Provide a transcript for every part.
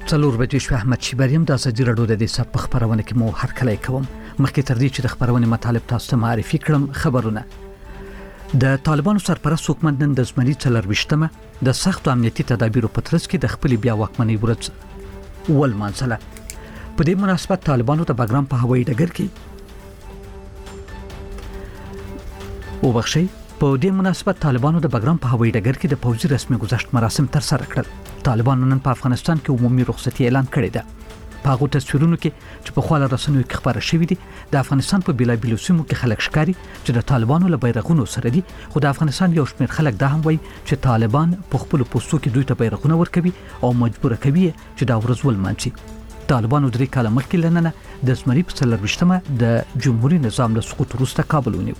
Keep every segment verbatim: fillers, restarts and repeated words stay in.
څلور بجې شو. احمد شیبریم د ازادي راډیو د دې سپ خبرونه کې مو هر کله کوم مخکې تر دې چې د خبرونه مطالب تاسو ته معرفي کړم. خبرونه د طالبانو سرپرست حکومت نن د زمري څلرويشتمه د سخت امنیتي تدابیرو په ترڅ کې د خپل بیا واکمنۍ ورځ ولمانځله. په دې مناسبت طالبانو د بګرام په هوایي ډګر کې وبخښي په دې مناسبت طالبانو د بګرام په هوایي ډګر کې د پوځي رسمي گذشت مراسم تر سره کړل. طالبانو نن په افغانستان کې عمومي رخصتي اعلان کړې ده. په هغه تصویرونو کې چې په خواله رسنیو کې خبره شوې دي د افغانستان په بیلابیلو سیمو کې خلک ښکاري چې د طالبانو له بیرغونو سره دي، خو د افغانستان یو شمېر خلک دا هم وایي چې طالبان په خپل پوسټو کې دوی ته بیرغونه ورکوي او مجبور کوي چې دا ورځ ولمانځي. طالبانو درې کاله مخکې لننه د زمري په څلرويشتمه د جمهوریت نظام له سقوط وروسته کابل ونیو.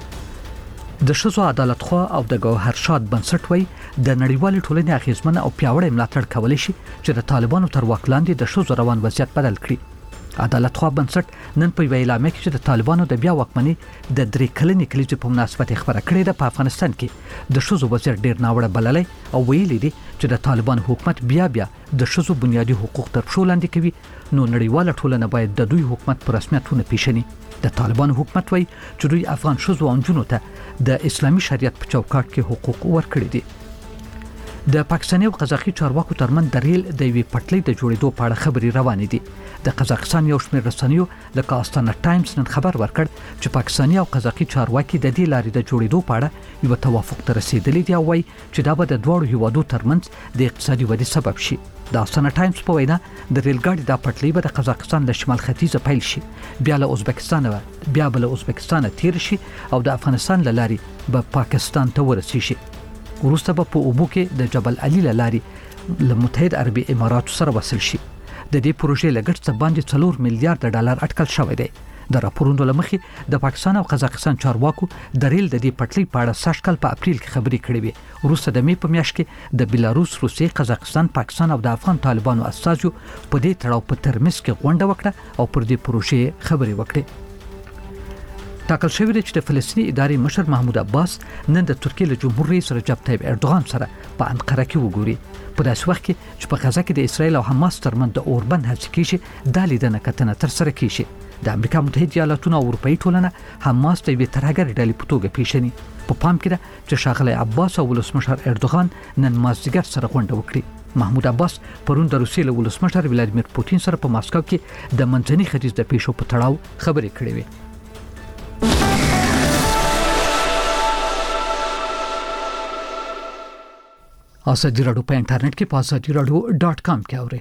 د ښځو عدالت خو او د ګوهر شاد بنسټ وای د نړیوال ټولنې اغیزمنه او پیاوړی ملاتړ کولای شي چې د طالبانو تر واک لاندې د ښځو روان وضعیت بدل کړي. عدالت خو بنسټ نن په اعلامیه کې چې د طالبانو د بیا واکمنۍ د درې کلنې کلیزې په مناسبت خبره کړې ده په افغانستان کې د ښځو وضعیت ډیر ناوړه بللی او ویلي دي چې د طالبان حکومت بیا بیا د ښځو بنیادي حقوق تر پښو لاندې کوي، نو نړیواله ټولنه باید د دوی حکومت په رسمیت ونپېژني. د طالبان حکومت وایي چې دوی افغان ښځو او نجونو ته د اسلامي شریعت په چوکاټ کې حقوق ورکړي دي. د پاکستاني او قزاقي چارواکو ترمن د ریل د وی پټلۍ د جوړېدو په اړه خبري روانې دي. د قزاقستان یو شمېر رسنیو لکه آستانه ټایمز نن خبر ورکړ چې پاکستاني او قزاقي چارواکي د دې لارې د جوړېدو په اړه یو توافق ته رسیدلی دی او وایي چې دا به د دوه هیوادو ترمنځ د اقتصادي ودې سبب شي. د آستانه ټایمز په وینا د ریل ګاډي د پټلۍ به د قزاقستان له شمال ختیځه پیل شي، بیا له ازبکستان بیا به له ازبکستان تیر شي او د افغانستان له لارې به پاکستان ته ورسیږي. وروسته به په اوبو کې د جبل علي له لارې له متحده عربي اماراتو سره وصل شي. د دې پروژې لګښت څه باندې څلور میلیارډ ډالر اټکل شوی دی. د راپورونو لمخې د پاکستان او قزاقستان چارواکو د ریل د دې پټلۍ په اړه سږ کال په اپریل کې خبرې کړې وې. وروسته د مې په میاشت کې د بیلاروس، روسیې، قزاقستان، پاکستان او د افغان طالبانو استازو په دې تړاو په ترمنځ کې غونډه وکړه او پر دې پروژې خبرې وکړې. ټاکل شوی دی چې د فلسطیني ادارې مشر محمود عباس نن د ترکیې له جمهور رئیس رجب طیب اردوغان سره په انقره کې وګوري. په داسې وخت کې چې په غزا کې د اسرایل او حماس ترمنځ د اوربند هڅې کیږي، دا لیدنه کتنه تر سره کیږي. د امریکا متحده ایالاتونو او اروپאי ټولنه حماس د یوې ترهګرې ډلې په توګه پیژني. په پام کې ده چې ښاغلی عباس او ولسمشر اردوغان نن مازدیګر سره غونډه وکړي. محمود عباس پرون د روسیې له ولسمشر ولادیمیر پوتین سره په ماسکو کې د منځني ختیځ د پیښو په تړاو خبرې کړې وې. ازادي راډیو په انټرنیټ کې په ازادي راډیو ډاټ کام کې اورئ.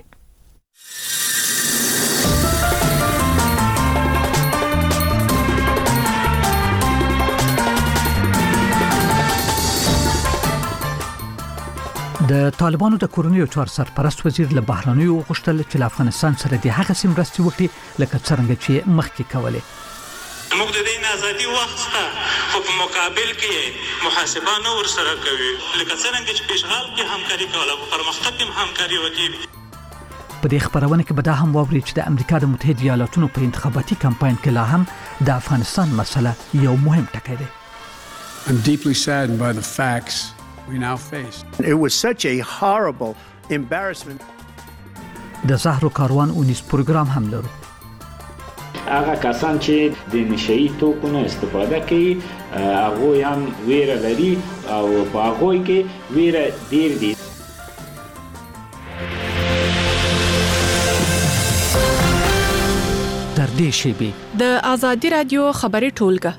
د طالبانو د کورنیو چارو سرپرست وزیر له بهرنیو غوښتل چې له افغانستان سره د هغه سیم مرستې وکړي لکه څنګه چې مخکې کولې. موږ د دې ازادي وخت خو په مقابل کې محاسبه نه ورسره کوي، لکه څنګه چې پیشغال کې همکاري کوله او پرمختګ کې همکاري وکړي. په دې خبرونه کې به دا هم واوري چې د امریکا د متحده ایالاتونو په انتخاباتي کمپاین کې لا هم د افغانستان مسله یو مهم ټکی دی. I'm deeply saddened by the facts we now face. It was such a horrible embarrassment. د زهرو کاروان اونیس پروګرام هم لرو. هغه کسان چې د نشئی توکو نه استفاده کوي هغه هم ویره لري او په هغه کې ویره ډیر دي. تر دې شیبې د ازادي رادیو خبري ټولګه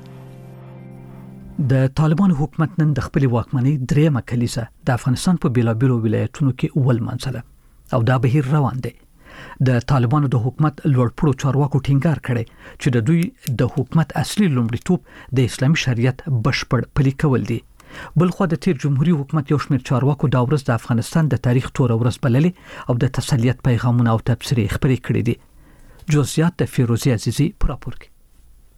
د طالبان حکومت نن د خپل واکمنۍ درېمه کلیزه د افغانستان په بیلابیلو ولایتونو کې ولمانځله او دا بهیر روان دی. د طالبانو د حکومت لوړپوړو چارواکو ټینګار کړي چې د دوی د حکومت اصلي لومړیتوب د اسلامي شریعت بشپړ پلي کول دي. بلخو د تیر جمهوریت حکومت یو شمېر چارواکو دا ورځ د افغانستان د تاریخ توره ورځ بللې او د تسلیت پیغامونه او تبصرې خبرې کړې دي. جزئیات د فیروزی عزیزی پر راپور کې.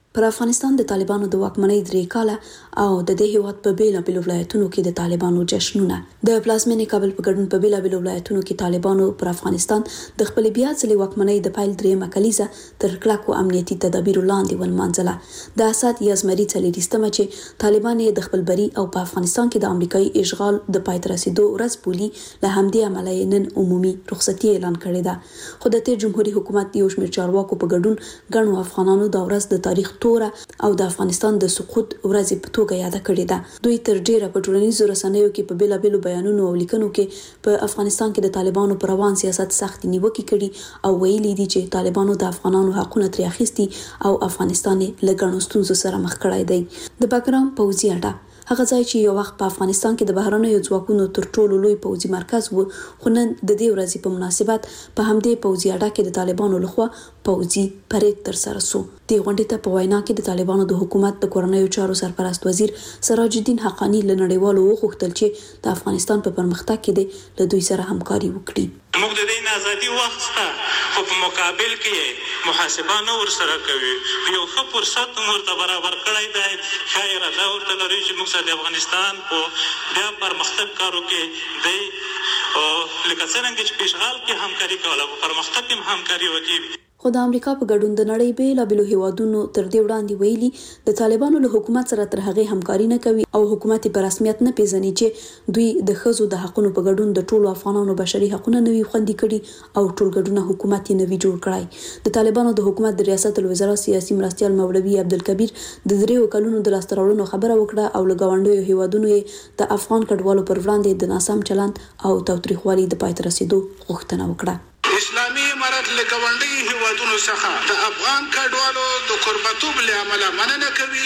پر افغانستان د طالبانو د واکمنۍ درې کاله او د دې هیواد په بیلابېلو ولایتونو کې د طالبانو جشنونه د پلازمینې کابل په ګډون په بیلابېلو ولایتونو کې طالبانو پر افغانستان د خپل بیا ځلې واکمنۍ د پایل درېمه کلیزه تر کلکو امنیتي تدابیرو لاندې ولمانځله د اسد یزمري څلېرویشتمه چې طالبان د خپل بری او په افغانستان کې د امریکایي اشغال د پای ته رسیدو ورځ بولي له همدې امله نن عمومي رخصتي اعلان کړې ده خو د تیر جمهوریت حکومت یو شمېر چارواکو په ګډون ګڼو افغانانو د ورځ د تاریخ توره او د افغانستان د سقوط ورځ په توګه یاد کړې ده دوی تر ډیره په ټولنیزو رسنیو کې په بیلابېلو بیانونو او لیکنو کې په افغانستان کې د طالبانو پر روان سیاست سخت نیوکې کړي او ویلي دي چې طالبانو د افغانانو حقونه ترې اخیستي او افغانستان له ګڼو ستونزو سره مخ کړی دی د بګرام پوځي اډه هغه ځای چې یو وخت په افغانستان کې د بهرنیو ځواکونو تر ټولو لوی پوځي مرکز و خو نن د دې ورځې په مناسبت په همدې پوځي اډه کې د طالبانو لخوا پوځي پریډ ترسره شو د غونډې ته په وینا کې د طالبانو د حکومت د کورنیو چارو سرپرست وزیر سراج الدین حقانی له نړیوالو وغوښتل چې د افغانستان په پرمختګ کې د له دوی سره همکاري وکړي موږ د دې ازادي وخت خو په مقابل کې محاسبه نه ورسره کوي یو ښه فرصت ورته برابر کړی دی خیر دا ورته لري چې موږ د افغانستان په بیا پرمختګ کارو کې دی او لکه څنګه چې پیشغال کې همکاري کوله په پرمختګ کې همکاري وکړي خو د امریکا په ګډون د نړۍ بیلابېلو هیوادونو تر دې وړاندې ویلي د طالبانو له حکومت سره تر هغه همکاري نه کوي او حکومت په رسمیت نه پیژني چې دوی د ښځو د حقونو په ګډون د ټولو افغانانو بشري حقونه نوي خوندي کړي او ټولګډونه حکومت یې نوي جوړ کړای د طالبانو د حکومت د ریاست الوزرا سیاسي مرستيال مولوي عبدالکبیر د دریو کلونو د لاستراوړنو خبره وکړه او له ګاونډیو هیوادونو یې د افغان کډوالو پر وړاندې د ناسم چلند او تاوتریخوالي د پای ته رسیدو غوښتنه وکړه اسلامي امارت له ګاونډي هیوادونو څخه د افغان کډوالو د قربتوب له امله مننه کوي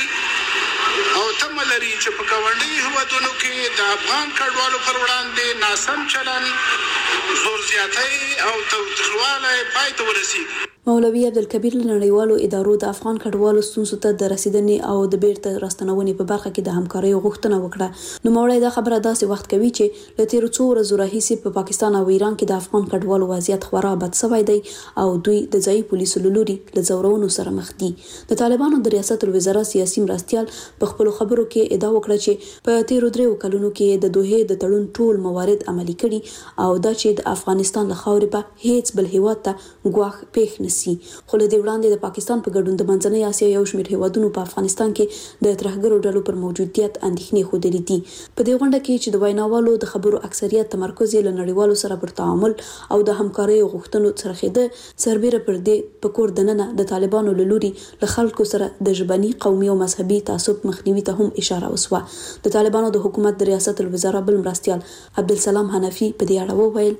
او تم لري چې په ګاونډي هیوادونو کې د افغان کډوالو پر وړاندې ناسم چلند زور زیاتی او تاوتریخوالی پای ته ورسیږي مولوي عبدالکبیر له نړیوالو ادارو د افغان کډوالو ستونزو ته د رسیدنې او د بیرته راستنونې په برخه کې د همکارۍ غوښتنه وکړه نو مولوي دا خبره داسې وخت کوي چې له تیرو څو ورځو راهیسې په پاکستان او ایران کې د افغان کډوالو وضعیت خورا بد شوی دی او دوی د ځایي پولیسو له لوري له ځورونو سره مخ دي د طالبانو د ریاست الوزرا سیاسي مرستيال په خپل خبرو کې ادعا وکړه چې په تیرو دریو کلونو کې د دوه د تړون ټول موارد عملي کړي او دا چې د افغانستان له خاورې په هیڅ بل هیواد ته ګواښ پېښ نسی خو له دې وړاندې د پاکستان په ګډون د منځنۍ اسیا یو شمېر هیوادونو په افغانستان کې د ترهګرو ډلو پر موجودیت اندېښنې ښودلې دي په دې غونډه کې چې د ویناوالو د خبرو اکثریت تمرکز یې له نړیوالو سره پر تعامل او د همکارۍ غوښتنو څرخېده سربېره پر دې په کور دننه د طالبانو له لوري له خلکو سره د ژبني قومي او مذهبي تعصب مخنیوي ته هم اشاره وسوه د طالبانو د حکومت د ریاست الوزرا بل مرستيال عبدالسلام حنفي په دې اړه وویل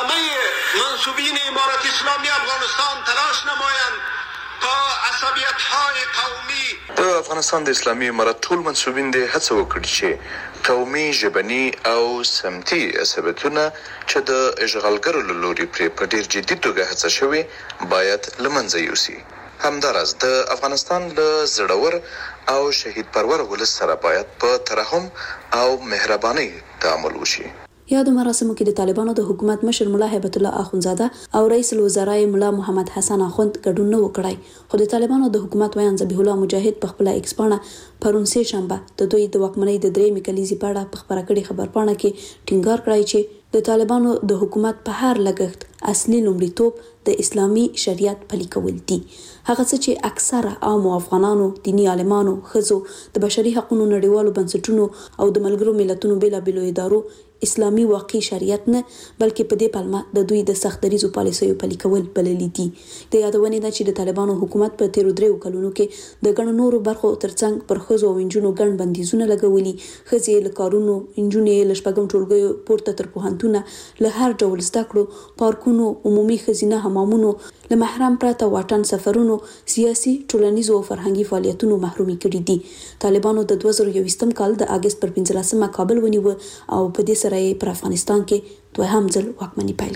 منصوبین امارت اسلامی افغانستان تلاش نمایند تا عصبیت‌های قومی د افغانستان د اسلامي امارت ټول منصوبین د هڅه وکړي چې قومي ژبني او سمتي عصبیتونه چې د اشغالګرو له لوري پرې په ډېر جدي توګه هڅه شوې باید له منځه یوسي همداراز د افغانستان له زړور او شهید پرور ولس سره باید په ترحم او مهرباني تعامل وشي یادو مراسمو کې د طالبانو د حکومت مشر ملا هیبت الله اخونزاده او رئیس الوزرا ملا محمد حسن اخوند ګډون نه وکړای خو د طالبانو د حکومت ویان ذبیح الله مجاهد په خپل ایکس پاڼه پرون سه شنبه د دوی د واکمنۍ د درېمې کلیزې په اړه په خبره کړې خبر پاڼه کې ټینګار کړی چې د طالبانو د حکومت په هر لګښت اصلي لومړیتوب د اسلامي شریعت پلي کول دي هغه څه چې اکثره عام افغانانو دینی عالمانو خزو د بشري حقوقو نړیوالو بنسټونو او د ملګرو ملتونو بیلابېلو ادارو اسلامي واقعي شریعت نه بلکې په دې پلمه د دوی د سختریزو پالیسیو پلي کول بللی دي د یادونه ده چې د طالبانو حکومت په تیرو دریو کلونو کې د ګڼو نورو برخو ترڅنګ پر خزو او انجونو ګڼ بندیزونه لګولي خزې له کارونو انجونې له شپږم ټولګیو پورته تر پوهنتونه له هر ډول زده کړو پارکونو عمومي خزینه حمامونو له محرم پرته واټن سفرونو سیاسي ټولنیزو او فرهنګي فعالیتونو محرومي کړي دي طالبانو د دوه زره یوویشتم کال د اگست پر پنځلسمه کابل ونیو او په دې سره پر افغانستان کې دوهم ځل واکمني پیل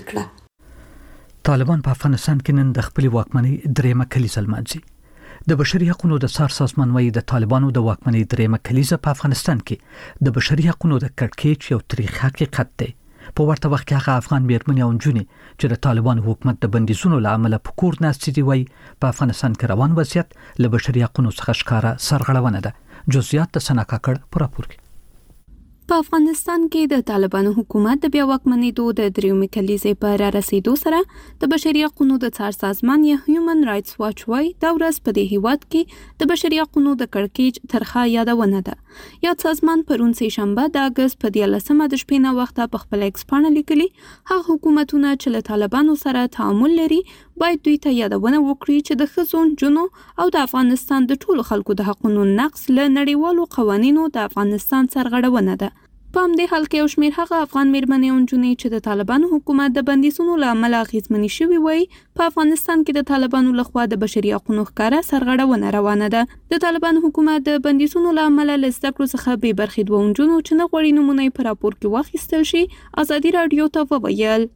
کړه طالبان په افغانستان کې نن د خپل واکمنۍ درېمه کلیزه لمانځي د بشري حقوقو د څار سازمان وايي د طالبانو د واکمنۍ درېمه کلیزه په افغانستان کې د بشري حقوقو د کړکېچ یو تاریخي حقیقت دی په ورته وخت کې هغه افغان میرمنې او نجونې چې د طالبان حکومت د بندیزونو له امله په کور ناستې دي وایي په افغانستان کې روان وضعیت له بشري حقوقو څخه ښکاره سرغړونه ده. جزئیات د سنا کاکړ په راپور کې. په افغانستان کې د طالبانو حکومت د بیا واکمنېدو د دریمې کلیزې په را رسیدو سره د بشري حقوقو د څار سازمان یا هیومن رائټس واچ وايي دا ورځ په دې هیواد کې د بشري حقوقو د کړکېچ ترخه یادونه ده. یاد سازمان پرون سه شنبه د اگست په دیارلسمه د شپې نه وخته په خپل ایکس باندې لیکلي هغه حکومتونه چې له طالبانو سره تعامل لري باید دوی ته یادونه وکړي چې د ښځو، جنو او د افغانستان د ټولو خلکو د حقوقو نقض له نړیوالو قوانینو د افغانستان سرغړونه ده. په همدې حال کې یو شمېر هغه افغان میرمنې او نجونې چې د طالبانو حکومت د بندیزونو له امله اغېزمنې شوي وایي په افغانستان کې د طالبانو لخوا د بشري حقوقو ښکاره سرغړونه روانه ده. د طالبانو حکومت د بندیزونو له امله له زده کړو څخه بې برخې دوه نجونو چې نه غواړي نومونه یې په راپور کې واخیستل شي ازادي راډیو ته وویل.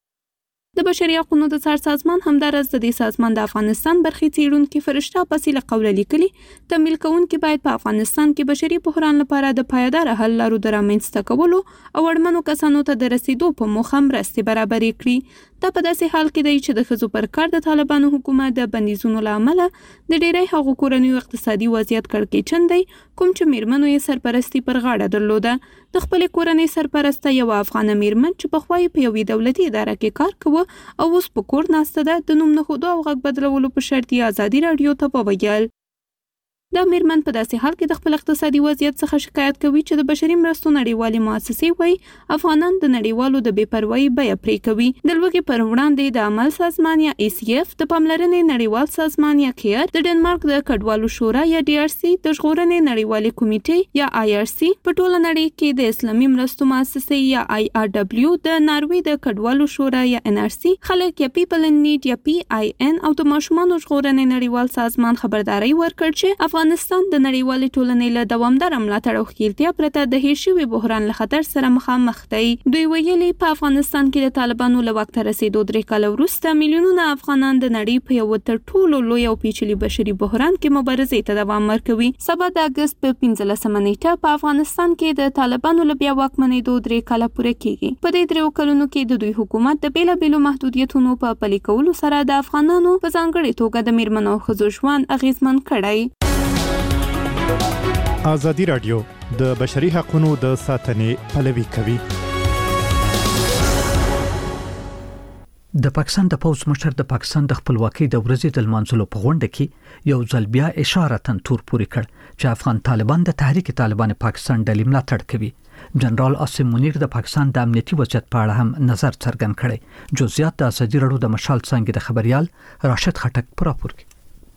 د بشري حقوقو د څار سازمان همدارس د دې سازمان د افغانستان برخې څیړونکي فرشته پسې له قوله لیکلي تمویل کوونکي باید په افغانستان کې بشري بحران لپاره د پایدار حل لارو د رامنځته کولو او اړمنو کسانو ته د رسیدو په موخه مرستې برابرې کړي. دا په داسې حال کې دی چې د ښځو پر کار د طالبانو حکومت د بندیزونو له امله د ډېری هغو کورنیو اقتصادي وضعیت کړکېچن دی کوم چې میرمنو یې سرپرستي پر غاړه درلوده. د خپلې کورنۍ سرپرسته یوه افغانه میرمن چې پخوا یې په یوې دولتي اداره کې کار کوه او اوس په کور ناسته ده د نوم نښودو او غږ بدلولو په شرط یې ازادي راډیو ته وویل. دا میرمن په داسې حال کې د خپل اقتصادي وضعیت څخه شکایت کوي چې د بشري مرستو نړیوالې مؤسسې وایي افغانان د نړیوالو د بې پروایي بیه پرې کوي. د لوږې پر وړاندې د عمل سازمان یا ای سی اف، د پاملرنې نړیوال سازمان یا کیر، د ډنمارک د کډوالو شورا یا ډي آر سی، د ژغورنې نړیوالې کمیټې یا آی آر سی، په ټوله نړۍ کې د اسلامي مرستو مؤسسې یا آی آر ډبلیو، د ناروې د کډوالو شورا یا ان آر سی، خلک یا پیپل ان نیډ یا پی آی ان او د ماشومانو ژغورنې نړیوال سازمان خبرداري ورکړ چې افغانستان د نړیوالې ټولنې له دوامداره ملاتړ او ښکیلتیا پرته د هیر شوي بحران له خطر سره مخامخ دی. دوی ویلي په افغانستان کې د طالبانو له واک ته رسیدو درې کاله وروسته میلیونونه افغانان د نړۍ په یو تر ټولو لوی او پیچلي بشري بحران کې مبارزې ته دوام ورکوي. سبا د اګست په پنځلسمه نیټه په افغانستان کې د طالبانو له بیا واکمنېدو درې کاله پوره کیږي. په دې دریو کلونو کې د دوی حکومت د بېلابېلو محدودیتونو په پلي کولو سره د افغانانو په ځانګړې توګه د میرمنو او ښځو ژوند اغېزمن کړی. ازادي راډیو د بشري حقوقو د ساتنې پلوي کوي. د پاکستان د پوز مشر د پاکستان د خپلواکۍ د ورځې د لمانځلو په غونډه کې یو ځل بیا اشاره تور پوري کړ چې افغان طالبان د تحریک طالبان پاکستان ډلې ملاتړ کوي. جنرال عاصم منیر د پاکستان د امنیتي وضعیت په اړه هم نظر څرګند کړي. جزئیات د ازادي راډیو د مشال څنګه د خبريال راشد خټک پر راپور کې.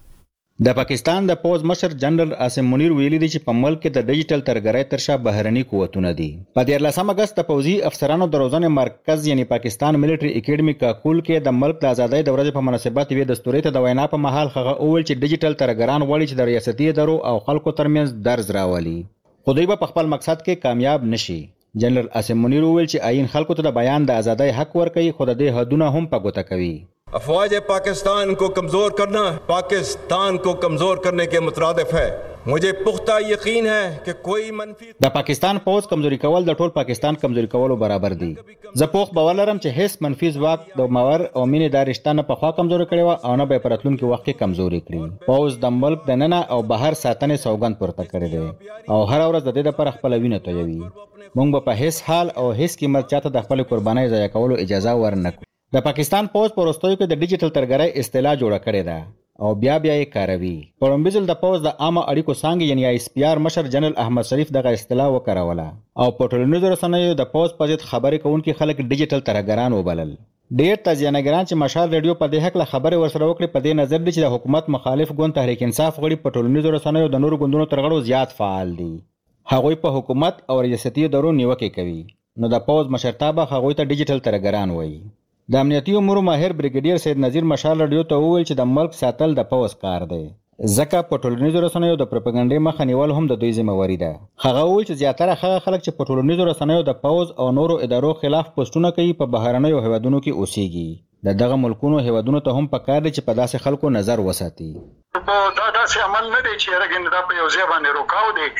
د پاکستان د پوز مشر جنرال عاصم منیر ویلي دی چې په ملک کې د ډیجیټل ترګرۍ تر شا بهرني قوتونه دي. په دیارلسم اگست د پوځي افسرانو د روزنې مرکز یعنی پاکستان ملټری اکیډمي کاکول کې د ملک د ازادۍ د ورځې په مناسبت وی دستوري ته د وینا په محل خغه اول چې ډیجیټل ترګران وړي چې د ریاستي ادارو او خلکو ترمنځ درز راولي. خو دوی په خپل مقصد کې کامیاب نشي. جنرال عاصم منیر ویل چې آئین خلکو ته د بیان د ازادۍ حق ورکوي خو د دې حدونه هم په ګوته کوي. افواج पाकिस्तान को कमजोर करना पाकिस्तान को कमजोर करने के मुतरादिफ है. मुझे पुख्ता यकीन है कि कोई منفي د پاکستان پوز کمزوري کول د ټول پاکستان کمزوري کولو برابر دي. زه پوخ باور لرم چې هیڅ منفي ځواک د ماور او مینې د رشتہ نه په خوا کمزوري کړي او نه به پرتلونکو وخت کې کمزوري کړي. پوز د ملک د ننه او بهر ساتنې سوګند پورته کړی دی او هر ورځ د دې لپاره خپل وینه تویوي. موږ په هیڅ حال او هیڅ قیمت چاته د خپل قربانۍ ضایع کولو اجازه ورنکړو. د پاکستان پوز په وروستیو کې د ډیجیټل ترګرۍ اصطلاح جوړه کړې ده او بیا بیا یې کاروي. په لومړي ځل د پوز د عامه اړیکو څانګې یعنی آی اس پی آر مشر جنرال احمد شریف دغه اصطلاح وکاروله او په ټولنیزو رسنیو د پوز په ضد خبرې کوونکي خلک ډیجیټل ترګران وبلل. ډېر تازیانګران چې مشال ریډیو په دې حق له خبرې ورسره وکړي په دې نظر دي چې د حکومت مخالف ګوند تحریک انصاف غړي په ټولنیزو رسنیو د نورو ګوندونو تر غړو زیات فعال دي. هغوی په حکومت او ریاستي ادارو نیوکې کوي. نو د پوز مشرتابه هغوی ته ډیجیټل ترګران وایي. د امنیتي امورو ماهر بریګیډیر سید نذیر مشال راډیو ته وویل چې د ملک ساتل د پوز کار دی ځکه په ټولنیزو رسنیو د پروپاګاندا مخه نیول هم د دوی ذمہواری ده. هغه وویل چې زیاتره هغه خلک چې په ټولنیزو رسنیو د پوز او نورو ادارو خلاف پوسټونه کوي په بهرنیو هیوادونو کې اوسېږي. د دغه ملکونو هیوادونو ته هم پکار دي چې په داسې خلکو نظر وساتي. په دا داسې عمل نه دی چې راګین دا په یو ځای باندې روکاو دی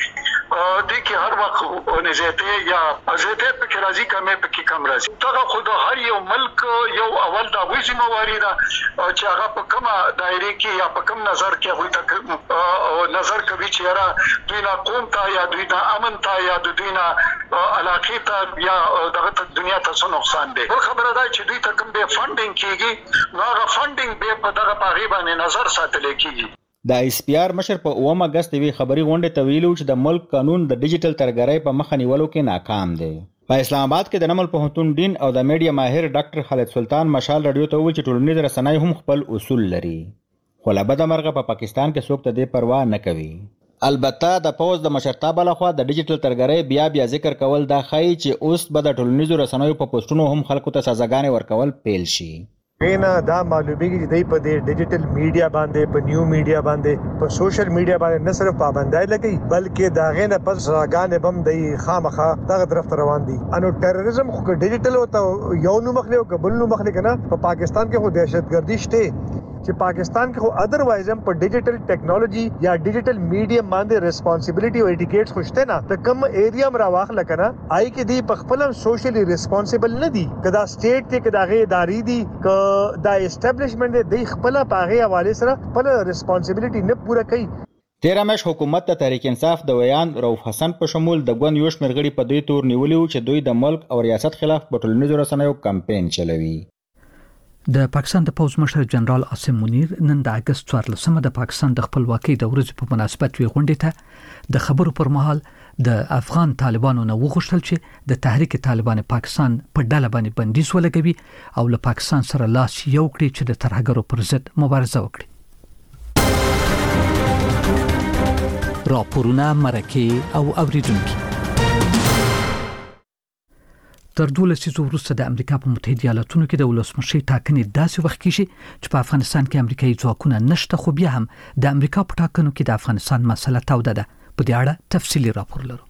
د کی هر وخت نزته یا زته په کې راځي کمه په کې کم راځي دا خو د هر یو ملک یو اول دا وې ذمہواری ده چې هغه په کومه دایره کې یا په کوم نظر کې وي تک نظر کوي چې را دوی نه قوم ته یا دوی نه امن ته یا دوی نه علاقه ته یا دغه دنیا ته څه نقصان دی خبره ده چې دوی ته کوم به فندینګ کیږي نو هغه فندینګ به په دغه پاغي باندې نظر ساتل کیږي د ایس پی آر مشر په اوم اگست وی خبري غونډه تویلو چې د ملک قانون د ډیجیټل ترګرۍ په مخ نیولو کې ناکام دی په اسلام آباد کې د نمل پوهنتون ډین او د میډیا ماهر ډاکټر خالد سلطان مشال رادیو ته ویل چې ټولنیز رسنۍ هم خپل اصول لري خو لا بده مرغه په پاکستان کې څوک ته دې پروا نه کوي البته د پوز د مشرتابه لخوا د ډیجیټل ترګرۍ بیا بیا ذکر کول دا ښایي چې اوس به د ټولنیزو رسنیو په پوسټونو هم خلکو ته سزاګانې ورکول پیل شي نه دا معلومیږي چې دای په دې ډیجیټل میډیا باندې په نیو میډیا باندې په سوشل میډیا باندې نه صرف پابندای لګي بلکې دا غینه پس راګانې بم دی خامخه دغه طرف ته روان دي انو ټیرریزم خو ډیجیټل او ته یو نو مخلي او قبل نو مخلي کنه په پاکستان کې خو دهشتګردي شته چې پاکستان کې خو ادروایز هم په ډیجیټل ټیکنالوژي یا ډیجیټل میډیم باندې ریسپانسیبিলিټي او ایټیکیټس خوشته نه ته کوم ایریا مر واخل کنه آی کې دی په خپل سوشلی ریسپانسیبل نه دي کدا سټیټ ته کدا غي ادارې دي ک دا اسټابلیشمنت دی خپل پاغي حواله سره خپل ریسپانسیبিলিټي نه پوره کوي تیرمش حکومت ته تحریک انصاف د ویان رؤف حسن په شمول د ګوند یوش مرغړي په دوی تور نیولیو چې دوی د ملک او ریاست خلاف په ټولنیزو رسنیو کمپاین چلوي د پاکستان د پوز مشر جنرال عاصم منیر نن د اگست څوارلسمه د پاکستان د خپلواکۍ د ورځې په مناسبت وی غونډه ته د خبرو پر مهال د افغان طالبانو نه وغوښتل چې د تحریک طالبان پاکستان په ډله باندې بندیز ولګوي او له پاکستان سره لاس یو کړي چې د ترهګرو پر ضد مبارزه وکړي راپورونه مرکه او اوریدونکو تر دولس لسیزو وروسته د امریکا په متحده ایالاتونو کې د ولسمشي ټاکنې داسې وخت کې چې په افغانستان کې امریکایي ځواکونه نشته خو بیا هم د امریکا په ټاکنو کې د افغانستان مسله توده ده په دې اړه تفصیلی راپور لرو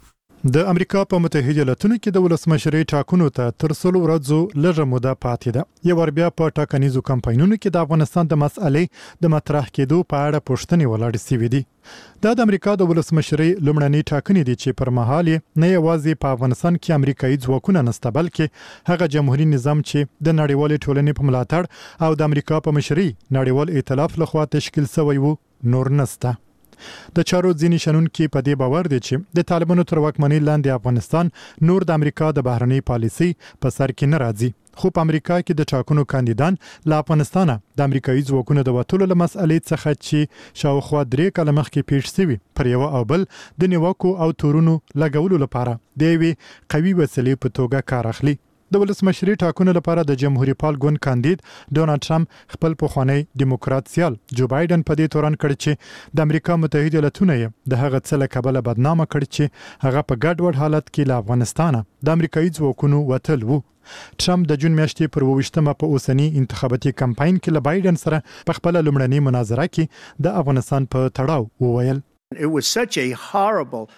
د امریکا په متحده ایالاتونو کې د ولسمشرۍ ټاکنو ته تر څلو ورځو لږه موده پاتې ده یو ور بیا په ټاکنیزو کمپاینونو کې د افغانستان د مسألې د مطرح کېدو په اړه پوښتنې ولاړې شوې دي دا د امریکا د ولسمشرۍ لومړنۍ ټاکنې دي چې پر مهال نه یوازې په افغانستان کې امریکایي ځواکونه نسته بلکې هغه جمهوریت نظام چې د نړیوال ټولنې په ملاتړ او د امریکا په مشرۍ نړیوال ائتلاف لخوا تشکیل شوی وو نور نسته د چارو ځینې شنونکي په دې باور دي چې د طالبانو تر واکمنۍ لاندې افغانستان نور د امریکا د بهرنۍ پالیسۍ په سر کې نه راځي خو په امریکا کې د ټاکنو کاندیدان له افغانستانه د امریکایي ځواکونو د وټولو له مسألې څخه چې شاوخوا درې کاله مخکې پیښ شوي پر یو او بل د نیوکو او تورونو لګولو لپاره د یوې قوي وسیلې په توګه کار اخلي د ولسمشري ټاکنو لپاره د جمهوریت پال ګوند کاندید ډونالد ټرمپ خپل پخوانی دیموکرات سیال جو بایدن په دې تورن کړ چې د امریکا متحده ایالاتونو یې د هغه څه له کبله بدنامه کړ چې هغه په ګډوډ حالت کې له افغانستانه د امریکایي ځواکونو وتل وو ټرمپ د جون میاشتې پر اوویشتمه په اوسنی انتخاباتي کمپاین کې له بایدن سره په خپل لومړنۍ مناظره کې د افغانستان په تړاو وویل It was such a horrible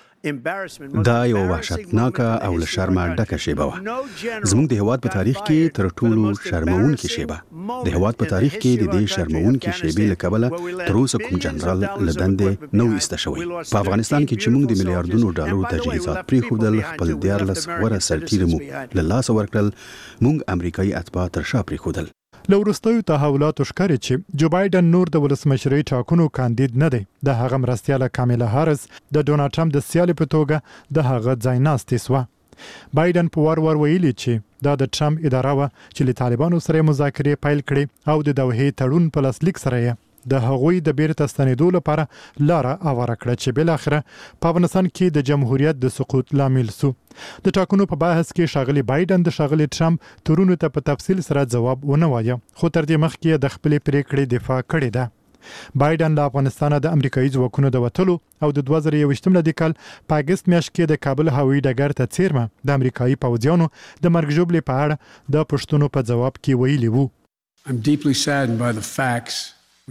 دا یو وحشتناک او له شرمه ډکه شیبه وه زموږ د هیواد په تاریخ کې تر ټولو شرمونکې شیبه د هیواد په تاریخ کې د دې شرمونکې شیبې له کبله تر اوسه کوم جنرال له دندې نه و ایسته شوی په افغانستان کې چې موږ د میلیارډونو ډالرو تجهیزات پرېښودل خپل دیارلس غوره سرتیري مو له لاسه ورکړل موږ امریکایي اتباع تر شا پرېښودل له وروستیو تحولاتو ښکاري چې جو بایدن نور د ولسمشرۍ ټاکنو کاندید نه دی د هغه مرستیاله کاملا هارس د ډونالد ټرمپ د سیالۍ په توګه د هغه ځای ناستې سوه بایدن په وار وار ویلي چې دا د ټرمپ اداره وه چې له طالبانو سره مذاکرې پیل کړي او د دوحې تړون په لاسلیک سره یې د هغوی د بیرته ستنېدو لپاره لاره اواره کړه چې بل اخره په افغانستان کې د جمهوریت د سقوط لامل سو د ټاکنو په بحث کې شاغلي بایدن د شاغلي ټرمپ تورونو ته په تفصیل سره جواب ونه وایه خو تر دې مخکې د خپلې پریکړې دفاع کړې ده بایدن له افغانستانه د امریکایي ځواکونو د وتلو او د دوه زره یوویشتم د کال په اګست میاشت کې د کابل هوایي ډګر ته څیرمه د امریکایي پوځیانو د مرګ ژوبلې په اړه د پوښتنو په ځواب کې ویلي وو I'm deeply saddened by the facts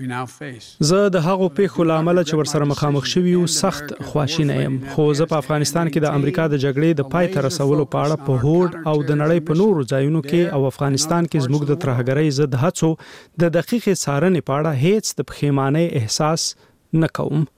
زه د هغو پیښو له امله چې ورسره مخامخ شوي یو سخت خواشینی یم خو زه په افغانستان کې د امریکا د جګړې د پای ته رسولو په اړه په هوډ او د نړۍ په نورو ځایونو کې او افغانستان کې زموږ د ترهګرۍ ضد هڅو د دقیقې څارنې په اړه هیڅ د پښیمانۍ احساس نه کوم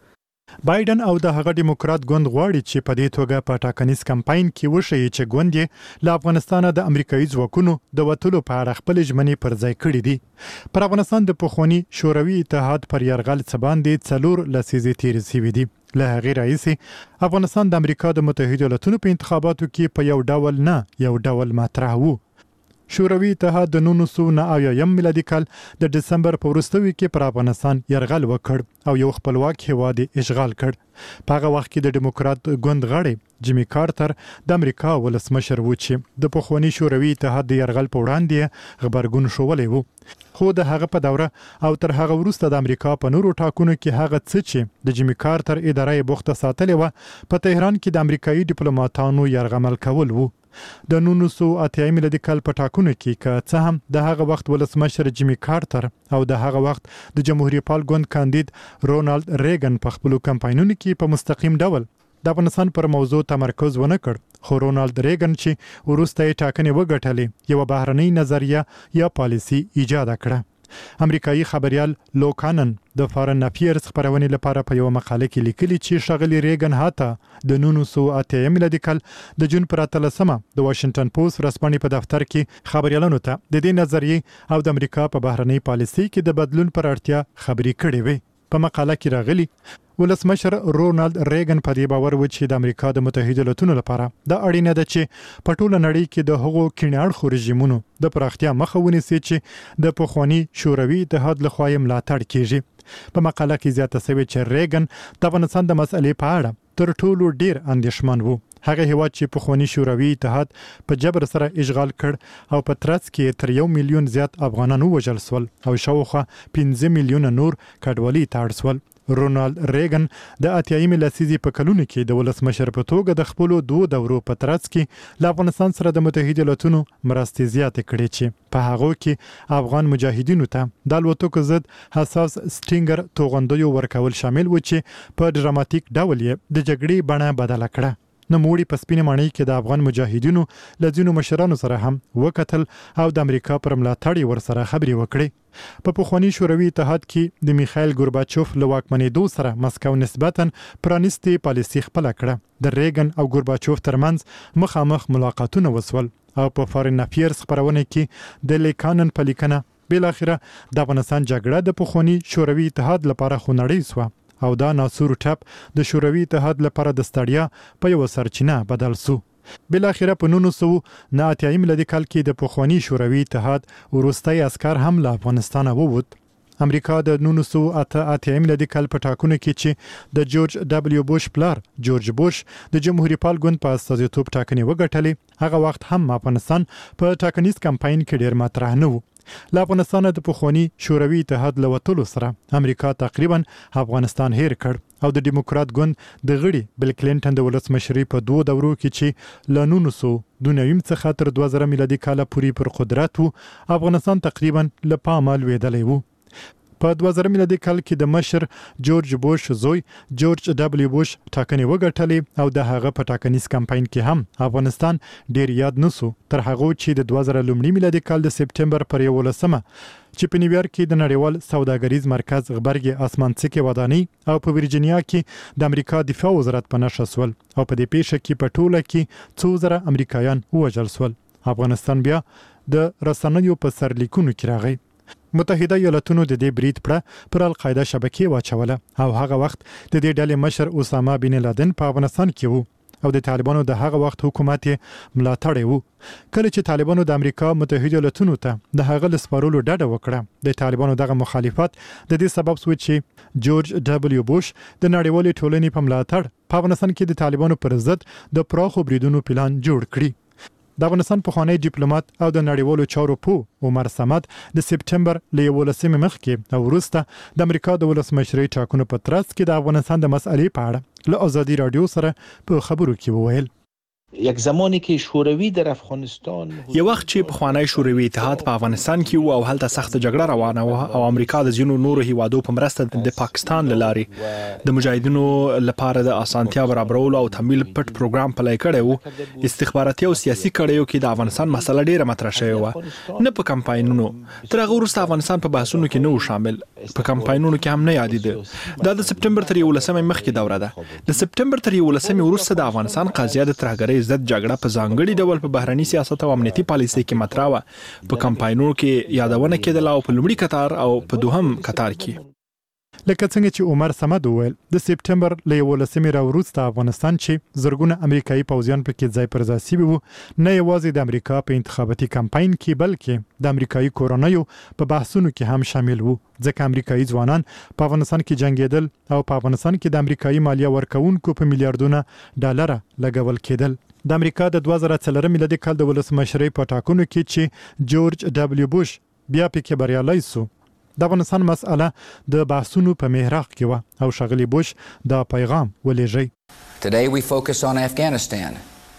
بایدن او د هغه دیموکرات ګوند غواړي چې په دې توګه په ټاکنیز کمپاین کې وشي چې ګوند یې له افغانستان د امریکایي ځواکونو د وټولو په اړه خپل ژمنې پر ځای کړې دي پر افغانستان د پخوانی شوروي اتحاد پر یرغل څباندې څلور لسیزې تیر شوي دي له هغې راهیسې افغانستان د امریکا د متحده ایالاتونو په انتخاباتو کې په یو ډول نه یو ډول مطرح وو شوروي اتحاد د نولس سوه نهه اویایم میلادي کال د دسمبر په وروستیو کې پر افغانستان یرغل وکړ او یو خپلواک هیواد اشغال کړ په هغه وخت کې د دیموکرات ګوند غړی جیمی کارتر د امریکا ولسمشر و چې د پخوانی شوروي اتحاد د یرغل په وړاندې خبرګون شولی وو خو د هغه په دوره او تر هغه وروسته د امریکا په نورو ټاکنو کې هغه څه چې د جیمی کارتر ادارې بوخته ساتلې و په تهران کې د امریکایي ډیپلوماټانو یرغمل کول وو د نولس سوه اتیا میلادي کال په ټاکنو کې که څه هم د هغه وخت ولسمشر جیمی کارتر او د هغه وخت د جمهوریت پال ګوند کاندید رونالد ریګن په خپل کمپاینونو کې په مستقیم ډول د افغانستان پر موضوع تمرکز ونه کړ خو رونالد ریګن چې وروسته یې ټاکنې وګټلې یو بهرنۍ نظریه یا پالیسی ایجاد کړه امریکایي خبريال لوکانن د فارن افیرز خبرونې لپاره په یو مقاله کې لیکلي چې شغلی ریګن هاته د نولس سوه اتیا میلادي کال د جون پر اتلسمه د واشنگټن پوسټ رسمي په دفتر کې خبريالانو ته د دې نظریې او د امریکا په بهرنۍ پالیسي کې د بدلون پر اړتیا خبري کړې وي په مقاله کې راغلي ولسمشر رونالد ریګن په دې باور و چې د امریکا د متحده ایالاتونو لپاره د اړینه ده چې په ټوله نړۍ کې د هغو کیناړ رژیمونو د پراختیا مخه ونیسي چې د پخوانی شوروي اتحاد لخوا یې ملاتړ کیږي په مقاله کې زیاته شوی چې ریګن د افغانستان د مسلې په اړه تر ټولو ډیر اندېښمن وو هغه هیواد چې پخوانی شوروي اتحاد په جبر سره اشغال کړ او په ترڅ کې تر یو میلیون زیات افغانان ووژل شول او شاوخوا پنځه میلیونه نور کډوالي ته اړ شول رونالد ریګن د اتیایمې لسیزې په کلونو کې د ولسمشر په توګه د خپلو دوه دورو په ترڅ کې له افغانستان سره د متحده ایالاتونو مرستې زیاتې کړې چې په هغو کې افغان مجاهدینو ته د الوتکو ضد حساس سټینګر توغندیو ورکول شامل و چې په ډراماتیک ډول یې د جګړې بڼه بدله کړه نوموړي په سپینې ماڼۍ کې د افغان مجاهدینو له ځینو مشرانو سره هم وکتل او د امریکا پر ملاتړ ورسره خبرې وکړې په پخوانی شوروي اتحاد کې د میخایل ګورباچوف له واکمنېدو سره مسکو نسبتاً پرانیستي پالیسي خپل کړه د ریګن او ګورباچوف ترمنځ مخامخ ملاقاتونه وسول او په فارن افیرز خبرونه کې د لیکانن په لیکنه بل اخره د افغانستان جګړه د پخوانی شوروي اتحاد لپاره خونړۍ سو او دا ناسور ټپ د شوروي اتحاد لپاره د ستړیا په یو سرچینه بدل سو بل اخره په نولس سوه نهه اتیا میلادي کال کې د پخوانی شوروي اتحاد وروستي عسكر هم له افغانستان ووت امریکا د نولس سوه اته اتیا میلادي کال په ټاکنو کې چې د جورج دبلیو بوش پلار جورج بوش د جمهوریت پال ګوند په استازیتوب ټاکنې وګټلې هغه وخت هم افغانستان په ټاکنیز کمپاین کې ډیر مطرح نه و له افغانستان د پخوانی شوروي اتحاد له وټولو سره امریکا تقریبا افغانستان هیر کړ او د دیموکرات ګوند د غړي بل کلینټن د ولسمشرۍ په دوه دورو کې چې له نولس سوه دوه نوي څخه تر دوه زره میلادي کال پورې پر قدرت وو افغانستان تقریبا له پامه لوېدلی وو په دوه زره میلادي کال کې د مشر جورج بوش زوی جورج دبلیو بوش ټاکنې وګټلې او د هغه په ټاکنیز کمپاین کې هم افغانستان ډیر یاد نسو تر هغه چې د دوه زره لومړي میلادي کال د سپټمبر پر یولسمه چې په نیویارک کې د نړیوال سوداګریز مرکز غبرګي اسمانڅکي ودانۍ او په ورجینیا کې د امریکا دفاع وزارت په نشه سول او په دې پیښه کې په ټوله کې څو زره امریکایان وژل سول افغانستان بیا د رسنیو په سرلیکونو کې راغی متحده ایالاتونو د دې برید پړه پر القاعده شبکې واچوله او هغه وخت د دې ډلې مشر اسامه بن لادن په افغانستان کې وو او د طالبانو د هغه وخت حکومت ملاتړ وو کله چې طالبانو د امریکا متحده ایالاتونو ته د هغه لسپارولو ډډه وکړه د طالبانو دغه مخالفت د دې سبب شو چې جورج دبلیو بوش د نړیوالې ټولنې په ملاتړ په افغانستان کې د طالبانو پر ضد د پراخو بریدونو پلان جوړ کړی د افغانستان پخوانی ډیپلوماټ او د نړیوالو چارو په عمر صمد د سپټمبر له یولسمې مخکې او وروسته د امریکا د ولسمشرۍ ټاکنو په ترڅ کې د افغانستان د مسلې په اړه له ازادي رادیو سره په خبرو کې وویل یک زمانی که شوروی در افغانستان یو وخت چې په خوانی شوروي اتحاد په افغانستان کې وو او هلته سخت جګړه روانه وه او امریکا د ځینو نورو هیوادو په مرسته د پاکستان لاري د مجاهدینو لپاره د اسانتیا برابرولو او تمویل پټ پروګرام پلی کړی وو. استخباراتي او سیاسي کړیو کې د افغانستان مسله ډیره مطرح شوې وه، نه په کمپاینونو. تر هغه وروسته افغانستان په بحثونو کې نه و شامل، په کمپاینونو کې هم نه یادېده. دا د سپټمبر تر یولسمې مخکې دوره ده. د سپټمبر تر یولسمې وروسته د افغانستان قضیه د ترهګرۍ ضد جګړه په ځانګړي ډول په بهرني سیاست او امنیتي پالیسۍ کې مطرح وه. په کمپاینونو کې یادونه کېدله او په لومړي کتار او په دوهم کتار کې. لکه څنګه چې عمر صمد وویل، د سپټمبر له یولسمې راوروسته افغانستان چې زرګونه امریکایي پوځیان پکې ځای پر ځای شوي وو، نه یوازې د امریکا په انتخاباتي کمپاین کې بلکې د امریکایي کورنیو په بحثونو کې هم شامل وو، ځکه امریکایي ځوانان په افغانستان کې جنګېدل او په افغانستان کې د امریکایي مالیه ورکوونکو په میلیارډونه ډالر لګول کېدل. د امریکا د دوه زره څلورم میلادي کال د ولسمشرۍ په ټاکنو کې چې جورج ډبلیو بوش بیا پکې بریالی سو، د افغانستان مسأله د بحثونو په محراق کې و او ښاغلي بوش دا پیغام ولېږی. Today we focus on Afghanistan.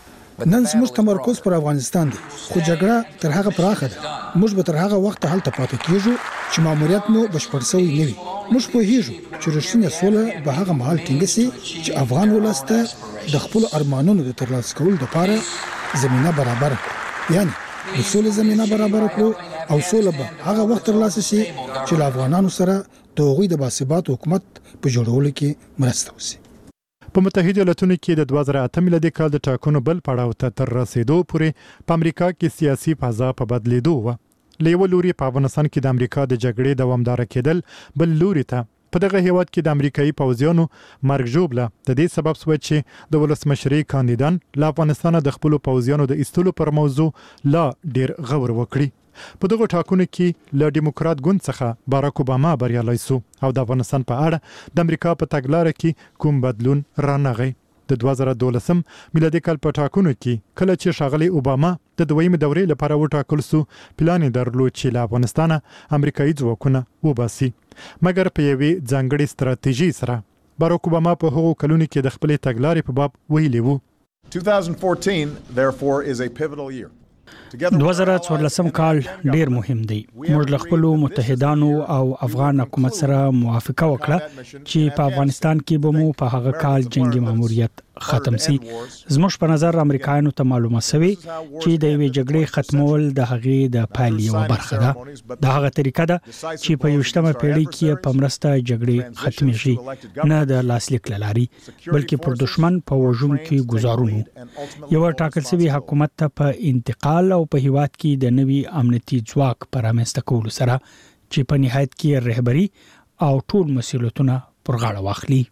نن زموږ تمرکز پر افغانستان دی، خو جګړه تر هغه پراخه ده. موږ به تر هغه وخت هلته پاتې کیږو چې ماموریت مو بشپړ شوی نه وي. موږ پوهیږو چې رښتینې سوله به هغه مهال ټینګه سي چې افغان ولس ته د خپل ارمانونو د ترلاسه کولو لپاره زمينه برابر کړي، یعنی د سولې زمينه برابر کړو او سوله به هغه وخت ترلاسه شي چې له افغانانو سره د هغوی د باثبات حکومت په جوړولو کې مرسته وشي. په متحده ایالاتونو کې د دوه زره اته میلادي کال د ټاکنو بل پړاو ته تر رسیدو پورې په امریکا کې سیاسي فضا په بدلیدو و. له یو لوري په افغانستان کې د امریکا د جګړې دوامدار کېدل، بل لوري ته په دغه هیواد کې د امریکایي پوځیانو مرګ ژوبله د دې سبب شو چې د ولسمشرۍ کاندیدان له افغانستان د خپل پوځیانو د ایستلو پر موضوع لا ډیر غور وکړي. په دغه ټاکنو کې له ډیموکرات ګوند څخه باراک اوباما بریالی سو او د افغانستان په اړه د امریکا په تګلارې کې کوم بدلون رانغی. د دوه زره دولسم میلادي کال په ټاکنو کې کله چې ښاغلي اوباما د دویمې دورې لپاره وټاکل سو، پلان یې درلود چې له افغانستان امریکایي ځواکونه وباسي، مګر په یوې ځانګړې ستراتیژي سره. باراک اوباما په هغو کلونو کې د خپلې تګلارې په باب ویلي وو. twenty fourteen therefore is a pivotal year. دوه زره څوارلسم کال ډیر مهم دی. موږ له خپل متحدانو او افغان حکومت سره موافقه وکړه چې په افغانستان کې به مو په هغه کال جنگي ماموریت ختم سي. زموږ په نظر امریکایانو ته معلومه سوي چې د یوې جګړې ختمول د هغې د پایل یوه برخه ده. د هغه طریقه ده چې په یوشتمه پیړۍ کې په مرسته جګړې ختمېږي، نه د لاسلیک له لارې بلکې پر دشمن په وژونکو ګزارونو. یو ټاکل شوی حکومت ته په انتقال او په هیواد کې د نوي امنیتي ځواک پر رامنځته کولو سره چې په نهایت کې رهبری او ټول مسؤلیتونه پر غاړه واخلي.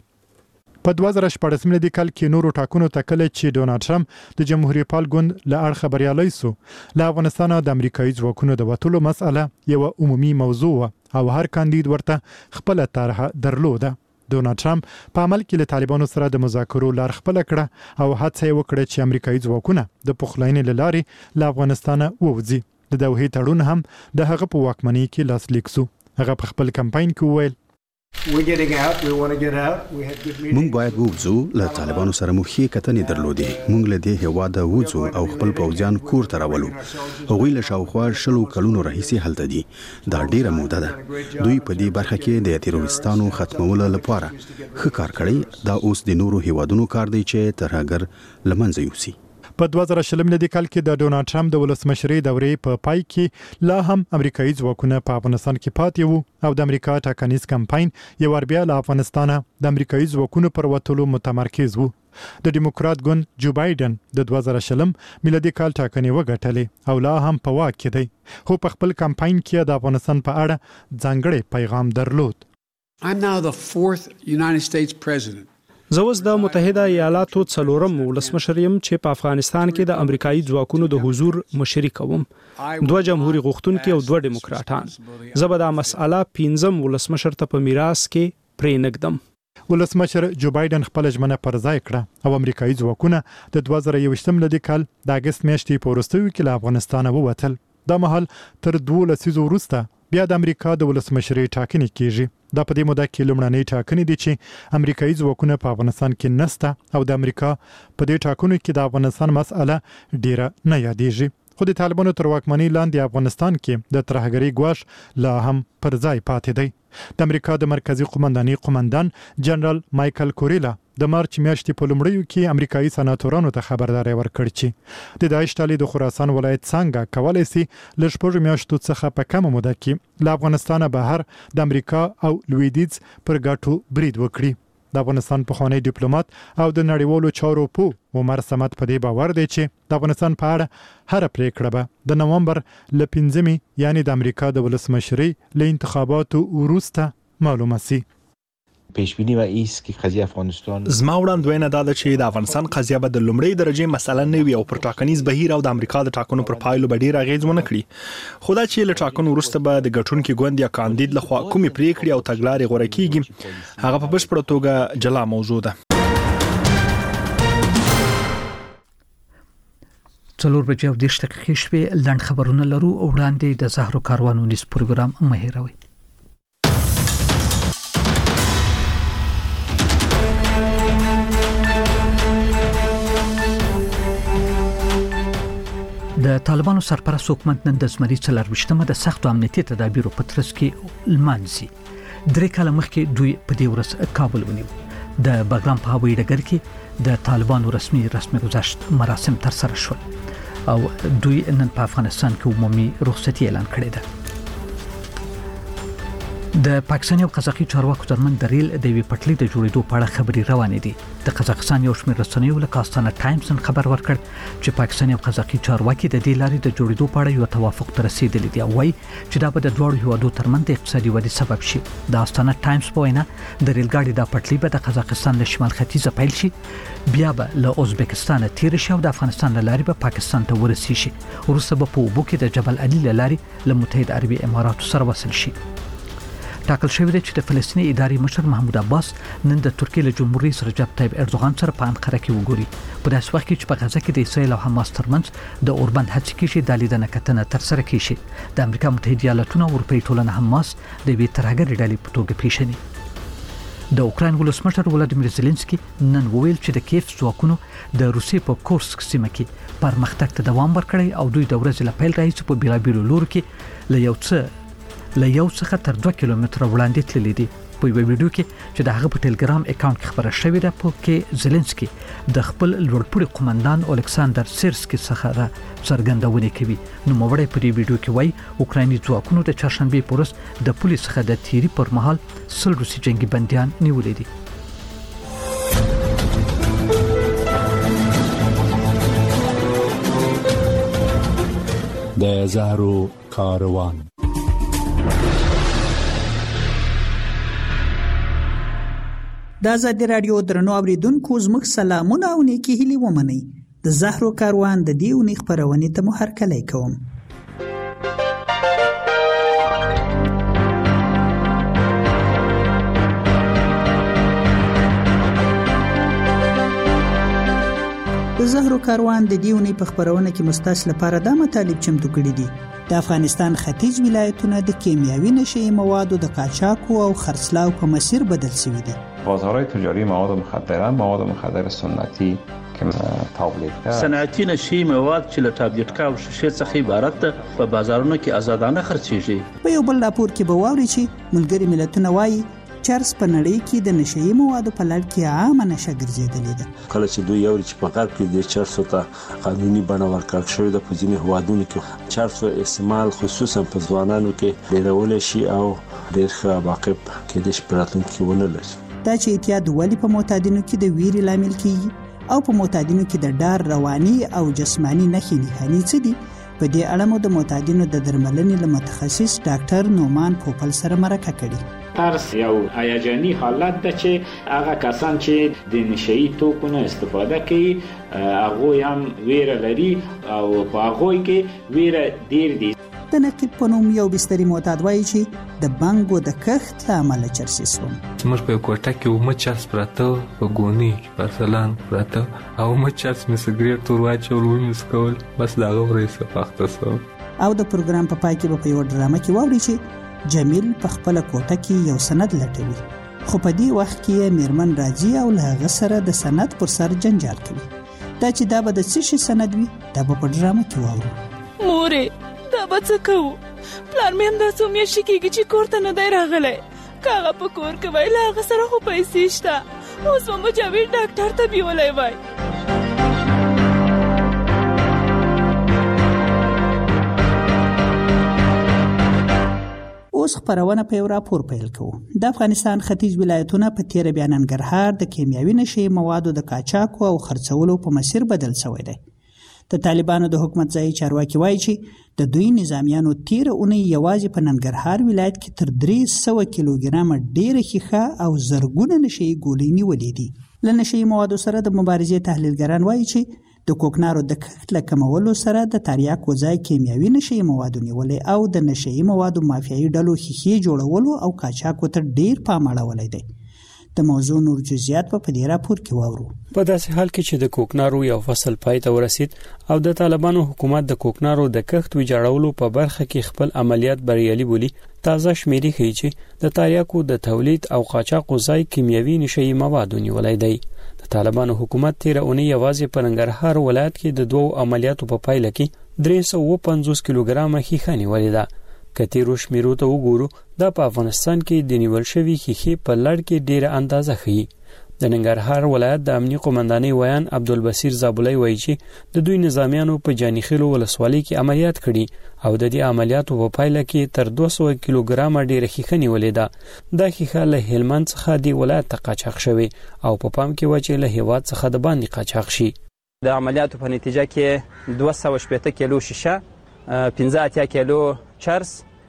په دوه زره شپږم میلادي کال کې نورو ټاکنو ته کله چې ډونالډ ټرمپ د جمهوریت پال ګوند له اړخه بریالی سو، له افغانستان د امریکایي ځواکونو د وټولو مسأله یو عمومي موضوع او هر کاندید ورته خپل طرحه درلوده. ډونالډ ټرمپ په عمل کې له طالبانو سره د مذاکرو لار خپل کړه او هڅه یې وکړه چې امریکایي ځواکونه د پخلاینې لارې له افغانستان ووځي. د دوحې تړون هم د هغه په واکمنۍ کې لاسلیک سو. هغه په خپل کمپاین کې وویل مونږ باید ووځو، له طالبانو سره مو ښې کتنې درلودې. مونږ له دې هېواده ووځو او خپل پوځیان کور ته راولو. هغوی له شاوخوا شلو کلونو راهیسې هلته دي. دا ډیره موده ده. دوی په دې برخه کې د تیروریستانو ختمولو لپاره ښه کار کړی. دا اوس د نورو هېوادونو کار دی چې ترهګر له منځه یوسي. په دوه زره شلم میلادي کال کې د ډونالډ ټرمپ د ولسمشرۍ دورې په پای کې لا هم امریکایي ځواکونه په افغانستان کې پاتې وو او د امریکا ټاکنیز کمپاین یو ور بیا له افغانستان د امریکایي ځواکونو پر وټولو متمرکز وو. د ډیموکرات ګوند جو بایدن د دوه زره شلم میلادي کال ټاکنې وګټلې او لا هم په واک کې دی، خو په خپل کمپاین کې د افغانستان په اړه ځانګړی پیغام درلود. I'm now the fourth United States president. زه اوس د متحده ایالاتو څلورم ولسمشر یم چې په افغانستان کې د امریکایي ځواکونو د حضور مشري کوم. دوه جمهوریت غوښتونکي او دوه ډیموکراټان. زه به دا مسأله پنځم ولسمشر ته په میراث کې پرې نږدم. ولسمشر جو بایدن خپل ژمنه پر ځای کړه او امریکایي ځواکونه د دوه زره یوویشتم میلادي کال د اګست میاشتې په وروستیو کې له افغانستانه ووتل. دا مهال تر دوه لسیزو وروسته بیا د امریکا د ولسمشرۍ ټاکنې کیږي دا په دې موده کې لومړنۍ ټاکنې دي چې امریکایي ځواکونه په افغانستان کې نسته او د امریکا په دې ټاکنو کې د افغانستان مسأله ډیره نه یادېږي. خو د طالبانو تر واکمنۍ لاندې افغانستان کې د ترهګرۍ ګواښ لا هم پر ځای پاتې دی. د امریکا د مرکزی قومندانۍ قومندان جنرال مایکل کوریلا د مارچ میاشتې په لومړیو کې امریکایي سناتورانو ته خبرداري ورکړه چې د داعش ډلې د خراسان ولایت څنګه کولای شي له شپږو میاشتو څخه په کمه موده کې له افغانستانه بهر د امریکا او لویدیځ پر ګټو برید وکړي. د افغانستان پخوانی ډیپلوماټ او د نړیوالو چارو په عمر سمت په دې باور دی چې د افغانستان په اړه هر پریکړه به د نومبر ل پنځمې یعنی د امریکا د ولسمشرۍ له انتخاباتو وروسته معلومه شي. پیشبینی و ایست که قضیه افغانستان زما وړاندوینه دا ده چې د افغانستان قضیه به د لومړۍ درجه مسله نه وي او پر ټاکنیز بهیر او د امریکا د ټاکنو پر پایلو به ډیر اغیز ونه کړي. خو دا چې له ټاکنو وروسته به د ګټونکو ګوند یا کاندید لخوا کومې پریکړې او تګلارې غوړه کیږي هغه په بشپړه توګه جلا موضوع ده. څلور بجې او دېرش دقیقې شوې. لنډ خبرونه لرو او وړاندې د زهرو کاروان ونیس پروګرام مه هېروئ. د طالبانو سرپرست حکومت نن د زمري څلرويشتمه د سختو امنیتي تدابیرو په ترڅ کې لمانځي. درې کاله مخکې دوی په دې ورځ کابل ونیو. د بګرام په هوایي ډګر کې د طالبانو رسمي رسمي گذشت مراسم تر سره شول او دوی نن په افغانستان کې عمومي رخصتي اعلان کړې ده. د پاکستان او قزاقي چارواکو ترمن د ریل د وی پټلۍ د جوړېدو په اړه خبري روانې دي. د قزاقستان یو شمېر رسنیو لکه آستانه ټایمز خبر ورکړ چې پاکستان او قزاقي چارواکي د دې لارې د جوړېدو په اړه یو توافق ته رسیدلی دي او وايي چې دا به د دوه هیوادو ترمن د اقتصادي ودې سبب شي. د آستانه ټایمز په وینا د ریل ګاډي د پټلۍ به د قزاقستان له شمال ختیځه پیل شي، بیا به له ازبکستان تیر شي او د افغانستان له لارې به پاکستان ته ورسیږي. وروسته به په اوبو کې د جبل علي له لارې له متحده عربي اماراتو سره وصل شي. ټاکل شوی دی چې د فلسطیني ادارې مشر محمود عباس نن د ترکیې له جمهور رئیس رجب طیب اردوغان سره په انقره کې وګوري. په داسې وخت کې چې په غزه کې د اسرائیل او حماس ترمنځ د اوربند هڅې کېږي د لیدنه کتنه ترسره کېږي. د امریکا متحده ایالاتونو او اروپایي ټولنه حماس د یوې ترهګرې ډلې په توګه پیژني. د اوکراین ولسمشر ولادیمیر زيلنسکي نن وویل چې د کیف ځواکونو د روسیې په کورسک سیمه کې پرمختګ ته دوام ورکړی او دوی د ورځې له پیل راهیسې په بیلابیلو لورو کې له یو څه له یو څخه تر دوه کیلومتره وړاندې تللی دي. په یو ویډیو کې چې د هغه په ټلګرام اکاونټ کې خبره شوې ده په کې زيلنسکي د خپل لوړپوړي قومندان الکساندر سیرسکي څخه را څرګندونه کوي. نو موړی په دې ویډیو کې وایي اوکرایني ځواکونو د چهارشنبه په ورځ د پولیس څخه د تیری پر مهال سل روسي جنگي بنديان نیولې دي. د زهرو کاروان د آزادي رادیو درنو اوریدونکو زموږ سلامونه او نیکی هیلې ومنئ. د زهرو کاروان د دې اونۍ خپرونې ته مو هرکلی کوم. د زهرو کاروان د دې اونۍ په خپرونه کې مستاس لپاره دا مطالب چمتو کړي دي. د افغانستان ختیځ ولایتونه د کیمیاوي نشئی موادو د قاچاقو او خرڅلاو په مسیر بدل شوي دي. بازارهای تجاری مواد مخدره، مواد مخدر سنتی که تابلیتکا صنعتی نشئی مواد چې له تابلیتکا او شیشې څخه عبارت ده په بازارونو کې آزادانه خرڅېږي. په یو بل راپور کې به واوري چې ملګری ملتونه وایي چرس په نړۍ کې د نشئی موادو په لړ کې عامه نشه ګرځېدلې ده. کله چې دوی یو چې په غرب کې د چرسو ته قانوني بڼه ورکړل شوې ده، په ځینې هوادونو کې چرسو استعمال خصوصا په ځوانانو کې ډېرول شي او ډېر ښه عواقب کېدای شي په راتلونکي کې ونه لري. دا چې اعتیاد ولې په معتادینو کې د ویرې لامل کیږي او په معتادینو کې د ډار رواني او جسمانی نښې نښانې څه دي، په دې اړه مو د معتادینو د درملنې له متخصص ډاکټر نومان پوپل سره مرکه کړې. ترس یو هیجاني حالت ده چې هغه کسان چې د نشئی توکو نه استفاده کوي هغه هم ویره لري او په هغه کې ویره ډیر دي. د نقیب په نوم یو بستري معتاد وایي چې د بنګو د کښت له امله چرسي شوم. زموږ په کوټه کې اومه چرس پراته په ګونی کې پرسلان پراته او اومه چرس مې سګریټ ور واچول ومې سکول بس دا غوړې څه پخته سو. او د پروګرام په پای کې به په یو ډرامه کې واوري چې جمیل په خپل کوټه کې یو سند لټوي، خو په دې وخت کې میرمن راځي او له هغه سره د سند پر سر جنجال کوي. دا چې دا به د څه شي سند وي دا به په ډرامه کې واورو. مورې دا به څه کوو؟ پلار مې هم دا څو میاشتې کېږي چې کور ته نه دی راغلی. که هغه په کور کې وای له هغه سره خو پیسې شته، اوس به مجاور ډاکټر ته بیولی وای. اوس خبرونه په یو راپور پیل کوو. د افغانستان ختیځ ولایتونه په تیر بیا ننګرهار د کیمیاوي نشي موادو د قاچاق او خرڅولو په مسیر بدل شوی دی. د طالبانو د حکومت ځای چارواکي وایي چې د دوی نظامیانو تیر اونۍ یوازې په ننګرهار ولایت کې تر درې سوه کیلوګرامه ډیره ښیښه او زرګونه نشي ګولۍ نیولې دي. له نشي موادو سره د مبارزې تحلیلګران وایي چې د کوکنارو د کښت له کمولو سره د تریاکو ځای کیمیاوي نشي موادو نیولې او د نشي موادو مافیایي ډلو ښیښې جوړولو او قاچاقو ته ډیر پام اړولی دی. د موضوع نور جزئیات په دې راپور کې واورو. په داسې حال کې چې د کوکنارو یو فصل پای ته ورسید او د طالبانو حکومت د کوکنارو د کښت ویجاړولو په برخه کې خپل عملیات بریالي بولي، تازه شمیرې ښیي چې د تریاکو د تولید او قاچاقو ځای کیمیاوي نشي موادو نیولای دی. د طالبانو حکومت تیر اونۍ یوازې په ننګرهار ولایت کې د دوو عملیاتو په پایله کې درې سوه پنځوس کیلوګرامه ښیښه نیولې ده. که تیرو شمیرو ته وګورو دا په افغانستان کې د نیول شوي ښیښې په لړ کې ډیره اندازه ښیي. د ننګرهار ولایت د امنیه قومندانۍ ویان عبدالبصیر زابلی وایي چې د دوی نظامیانو په جانیخیلو ولسوالۍ کې عملیات کړي او د دې عملیاتو په پایله کې تر دوه سوه کیلوګرامه ډیره ښیښه نیولې ده. دا ښیښه له هلمند څخه د ولایت ته قاچاق شوې او په پام کې وه چې له هیواد څخه د باندې قاچاق شي. د عملیاتو په نتیجه کې دوه سوه شپېته کیلو شیشه، پنځه اتیا کیلو چرس،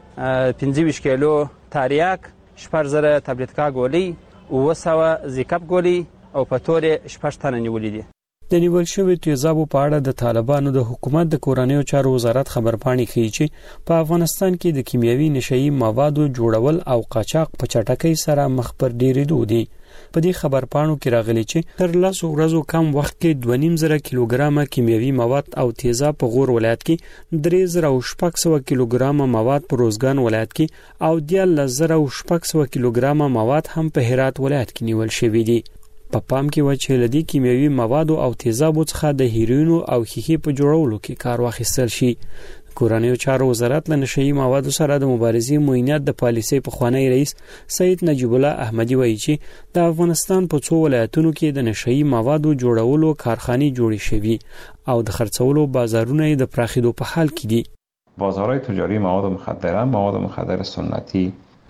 پنځه ویشت کیلو تریاک، شپږ زره تابلیتکا ګولۍ، اووه سوه زیکپ ګولۍ او په تورې شپږ تنه نیولي دي. د نیول شویو تیزابو په اړه د طالبانو د حکومت د کورنیو چارو وزارت خبرپاڼې ښیي چې په افغانستان کې د کیمیاوي نشهیي موادو جوړول او قاچاق په چټکۍ سره مخ پر ډیریدو دي. په دې خبرپاڼو کې راغلي چې تر لسو ورځو کم وخت کې دوه نیم زره کیلوګرامه کیمیاوي مواد او تیزاب په غور ولایت کې، درې زره او شپږ سوه کیلوګرامه مواد په روزګان ولایت کې او دیارلس زره او شپږ سوه کیلوګرامه مواد هم په هرات ولایت کې نیول شوي دي. په پام کې و چې له دې کیمیاوي موادو او تیزابو څخه د هیروینو او ښیښې په جوړولو کې کار واخیستل شي. کورنیو چارو وزارت له نشهیي موادو سره د مبارزې معینات د پالیسۍ پخوانی رئیس سید نجیب الله احمدي وایي چې د افغانستان په څو ولایتونو کې د نشهیي موادو جوړولو کارخانې جوړې شوي او د خرڅولو بازارونه یې د پراخېدو په حال کې دي. بازارهای تجاری مواد مخدره، مواد مخدر سنتی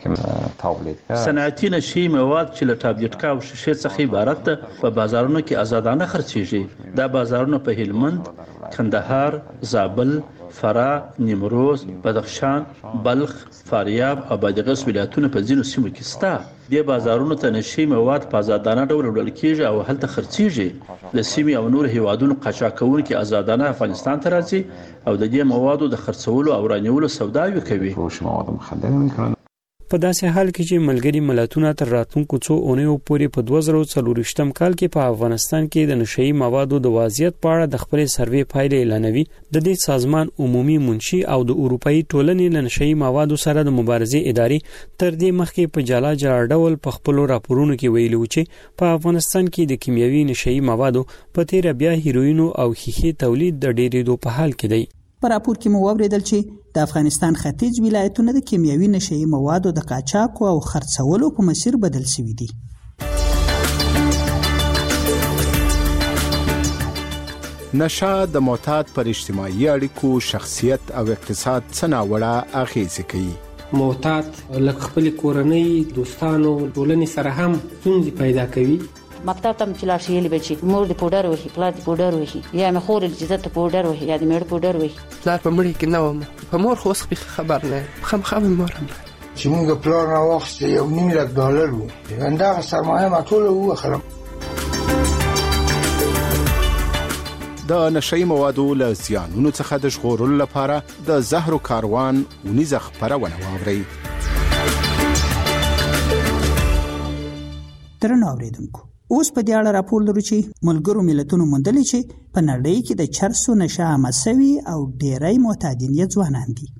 صنعتي نشي مواد چې له تابلیټکا او شیشې څخه عبارت ده په بازارونو کې آزادانه خرڅېږي. دا بازارونه په هلمند، کندهار، زابل، فراه، نیمروز، بدخشان، بلخ، فاریاب او بادغیس ولایتونو په ځینو سیمو کې شته. دې بازارونو ته نشي مواد په آزادانه ډول وړل کېږي او هلته خرڅېږي. له سیمې او نور هیوادونو قاچاقونکي آزادانه افغانستان ته راځي او د دې موادو د خرڅولو او رانیولو سوداوي کوي. په داسې حال کې چې ملګري ملتونه تر راتلونکو څو اونیو پورې په دوه زره څلورویشتم کال کې په افغانستان کې د نشهیي موادو د وضعیت په اړه د خپلې سروې پایلې اعلانوي، د دې سازمان عمومي منشي او د اروپایي ټولنې له نشهیي موادو سره د مبارزې ادارې تر دې مخکې په جلا جلا ډول په خپلو راپورونو کې ویلي و چې په افغانستان کې د کیمیاوي نشهیي موادو په تیره بیا هیروینو او ښیښې تولید د ډیرېدو په حال کې دی. په راپور کې مو واوریدل چې د افغانستان ختیځ ولایتونه د کیمیاوي نشهیي موادو د قاچاق او خرڅولو په مسیر بدل شوي دي. نشه د معتاد پر اجتماعي اړیکو، شخصیت او اقتصاد څه ناوړه اغیزې کوي. معتاد لکه خپل کورنۍ، دوستانو، ټولنې سره هم ستونزې پیدا کوي. مکتب ته چې لاړ شي یې به چې مور دې پوډر وهي، پلار دې پوډر وهي، یا مې خور چې زه ته پوډر وهي یا دې مېړه پوډر وهي. پلار په مړي کې نه وم، په مور خو اوس خبر نه یم، خامخا مې مور هم چې موږ پلار راواخیسته یو نیم لک ډالر و، همدغه سرمایه ما ټوله ووهله. د نشهیي موادو له زیانونو څخه د ژغورلو لپاره د زهرو کاروان ونیزه خپرونه واورئ. درنو اوریدونکو، اوس په دې اړه راپور لرو چې ملګرو ملتونو موندلي چې په نړۍ کې د چرسو نشه عامه سوي او ډیری معتادین یې ځوانان دي.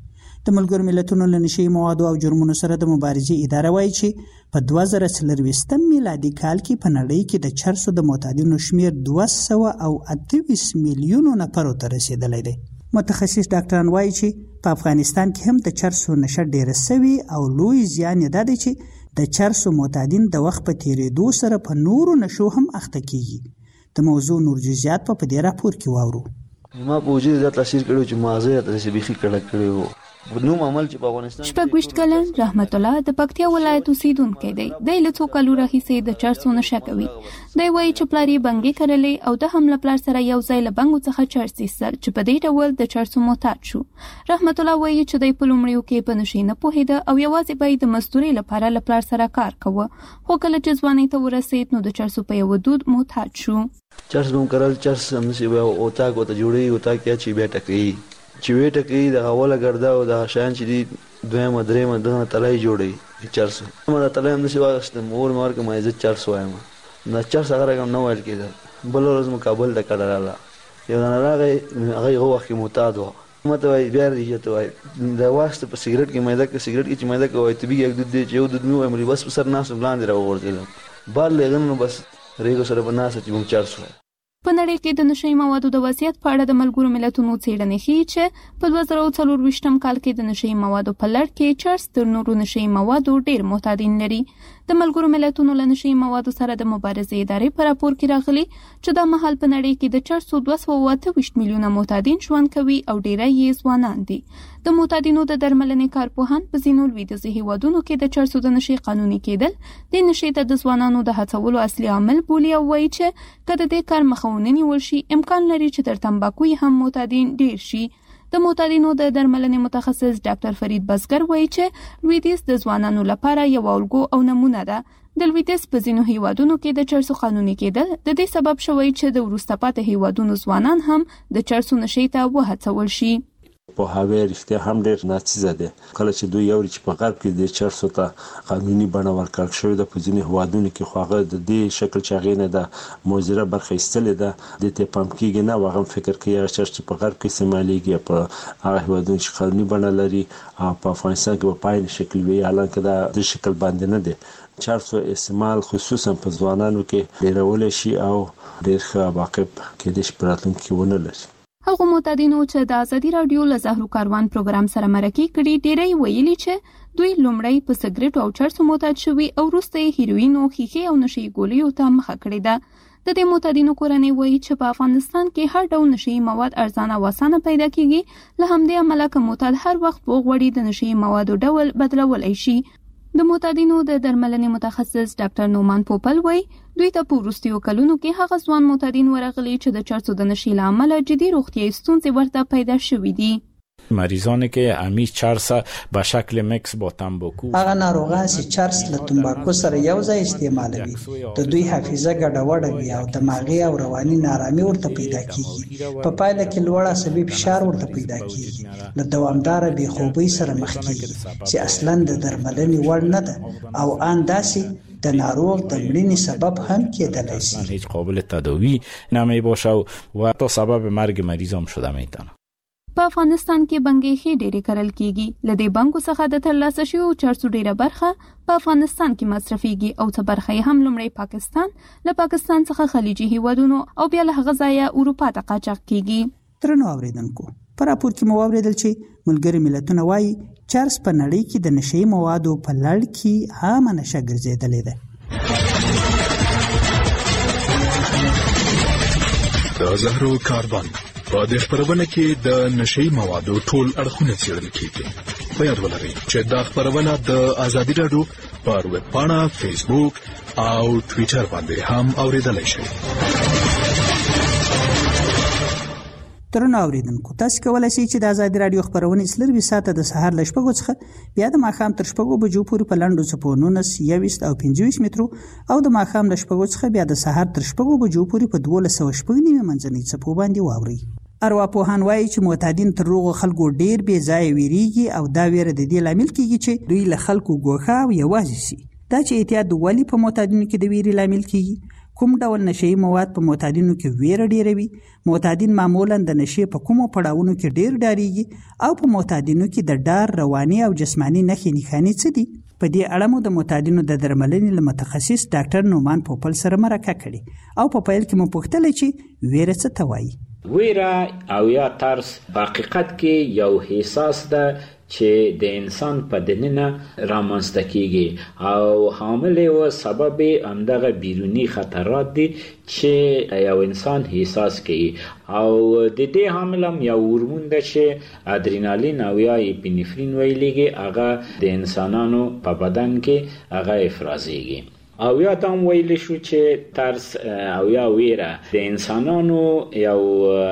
د ملګرو ملتونو له نشي موادو او جرمونو سره د مبارزې اداره وایي چې په دوه زره څلرویشتم میلادي کال کې په نړۍ کې د چرسو د معتادینو شمیر دوه سوه او اته ویشت میلیونو نفرو ته رسیدلی دی. متخصص ډاکټران وایي چې په افغانستان کې هم د چرسو نشه ډیره سوي او لوی زیان یې دا دی چې د چرسو معتادین د وخت په تیریدو سره په نورو نشو هم اخته کیږي. د موضوع نور جزئیات په دې راپور کې واورو. ما په وجود دا تاثیر کړو چې مازه ته چې بيخي کړه کړو نو عمل چې په افغانستان شپږ ویشت کلن رحمت الله د پکتیا ولایت اوسیدونکی دی. د له څو کالو راهیسې د چرسو نشه کوي. دی وایي چې پلار یې بنګې کړلې او د هم له پلار سره یو ځای له بنګو څخه چرس ایستل چې په دې ډول د چرسو معتاد شو. رحمت الله وایي چې دی په لومړیو کې په نشې نه پوهېده او یوازې به یې د مزدورۍ لپاره له پلار سره کار کوه، خو کله چې ځوانۍ ته ورسېد نو د چرسو په یو دود معتاد شو. چرس بم کرل چرس هم نشي به او تا کو ته جوړي او تا کې چې به ټکې چې وې ټکې د اوله ګرځا او د شان چې دی دویمه درېمه دغه تلای جوړي چرس ما د تلای هم نشي واغستم اور مار کې ما عزت چرس وایم نه چرس هغه کوم نو ویل کېده. بل ورځ مقابل د کړه یو نه راغی هغه یو وخت معتاد و مته وای بیا ریږي ته وای د واسطه په سیګریټ کې مېدا کې سیګریټ کې چې مېدا کې وای ته به یک د دې یو د نو امري بس په سر ناس بلاند راوړل بار لګنو بس ریګو سره بناسه چې مون چرس وای. په نړۍ کې د نشي موادو د وضعیت په اړه د ملګرو ملتونو څېړنې ښیي چې په دوه زره څلرویشتم کال کې د نشي موادو په لړ کې چرس تر نورو نشي موادو ډېر معتادین لري. د ملګرو ملتونو له نشي موادو سره د مبارزې ادارې په راپور کې راغلي چې دا مهال په نړۍ کې د چرسو دوه سوه اته ویشت میلیونه معتادین ژوند کوي او ډېری یې ځوانان دي. د معتادینو د درملنې کارپوهان په ځینو لویدیځو هیوادونو کې د چرسو د نشي قانوني کېدل د نشي ته د ځوانانو د هڅولو اصلي عامل بولي او وایي چې که د دې کار مخه ونه نیول شي امکان لري چې تر تمباکو هم معتادین ډېر شي. د معتادینو د درملنې متخصص ډاکټر فرید بزګر وایي چې لویدیځ د ځوانانو لپاره یو الګو او نمونه ده. د لویدیځ په ځینو هیوادونو کې د چرسو قانوني کېدل د دې سبب شوی چې د وروسته پاتې هیوادونو ځوانان هم د چرسو نشي ته وهڅول شي. په هغه رښتیا هم ډېر ناڅیزه ده کله چې دوی یو چې په غرب کې د چرسو ته قانوني بڼه ورکړل شوې ده په ځینې هوادونو کې خو هغه د دې شکل چې هغه نه ده موزره برخه ایستلې ده د ته پام کېږي نه واغم فکر کوي چې چې په غرب کې استعمالېږي په هغه هوادونو چې قانوني بڼه لري او په افغانستان کې په پای شکل وي حالانکه دا د شکل باندې نه ده. چرسو استعمال خصوصا په ځوانانو کې ډېرول شي او ډېر ښه عواقب کې د شپراتون کې ونه لري. هغه معتادینو چې د ازادي رادیو له زهرو کاروان پروګرام سره مرکه کړي ډېری ویلي چې دوی لومړی په سګریټ او چرسو معتاد شوي او وروسته یې هیروین او ښیښې او نشي ګولیو ته مخه کړې ده. د دې معتادینو کورنۍ وایي چې په افغانستان کې هر ډول نشي مواد ارزانه او اسانه پیدا کیږي. له همدې امله که معتاد هر وخت وغواړي د نشي موادو ډول بدلولی شي. د معتادینو د درملنې متخصص ډاکټر نومان پوپل وایي دوی ته په وروستیو کلونو کې هغه ځوان معتادین ورغلي چې د چرسو د نشي له امله جدي روغتیایي ستونزې ورته پیدا شوې دي. مریضانی که همی چرس به شکل میکس با تنباکو هغه ناروغان چې چرس له تنباکو سره یو ځای استعمالوي د دوی حافظه ګډوډه وي او دماغي او رواني نارامي ورته پیدا کیږي. په پایله کې لوړ عصبي فشار ورته پیدا کیږي. له دوامداره بې خوبۍ سره مخ کیږي چې اصلا د درملنې وړ نه ده او ان داسې د ناروغ د مړینې سبب هم کېدلی شي. هیڅ قابل تداوی نمی باشه و تا سبب مرگ مریض هم شده میتونه. په افغانستان کې بنګې ډېرې کرل کیږي. له دې بنګو څخه د ترلاسه شویو چرسو ډېره برخه په افغانستان کې مصرفيږي او څه برخه یې هم لومړی پاکستان له پاکستان څخه خلیجي هیوادونو او بیا له هغه ځایه اروپا ته قاچاق کیږي. ترنو اوریدونکو په راپور کې مو اوریدل چې ملګري ملتونه وایي چرس په نړۍ کې د نشي موادو په لړ کې عامه نشه ګرځېدلې ده. د زهرو کاروان په دې خبرونه کې د نشي موادو ټول اړخونه څېړل کیږي. په یاد ولرئ چې دا خبرونه د ازادي رادیو پر ویب پاڼه، فیسبوک او ټوئیټر باندې هم اوریدلای شئ. ترنو اوریدونکو تاسو کولای شئ چې د ازادي رادیو خبرونه سلروي ساعته د سهار ل شپږو څخه بیا د ماښام تر شپږو بجو پورې په لنډو څپو نولس، یوویشت او پنځه ویشت مترو او د ماښام ل شپږو څخه بیا د سهار تر شپږو بجو پورې په دولس سوه شپږ نیمه منځنۍ څپو باندې واورئ. ارواپوهان وایي چې معتادین تر روغو خلکو ډیر بې ځایه ویریږي او دا ویره د دې لامل کیږي چې دوی له خلکو ګوښه او یوازې شي. دا چې اعتیاد ولې په معتادینو کې د ویرې لامل کیږي کوم ډول نشئی مواد په معتادینو کې ویره ډیروي؟ معتادین معمولا د نشې په کومو پړاوونو کې ډیر ډاریږي او په معتادینو کې د ډار رواني او جسمانی نښې نښانې څه دي؟ په دې اړه مو د معتادینو د درملنې له متخصص ډاکټر نومان پوپل سره مرکه کړې او په پیل کې مو پوښتله چې ویره څه ته وایي. ویره او یا ترس په حقیقت کې یو احساس ده چې د انسان په دننه رامنځته کیږي او حامل او سبب همدغه بیرونی خطرات دي چې یو انسان احساس کوي او د دې حامل هم یو هورمون ده چې ادرینالین او یا اپینفرین ویلېږي، هغه د انسانانو په بدن کې هغه افرازېږي. او یا دام ویل شو چې ترس او یا ویره د انسانانو یو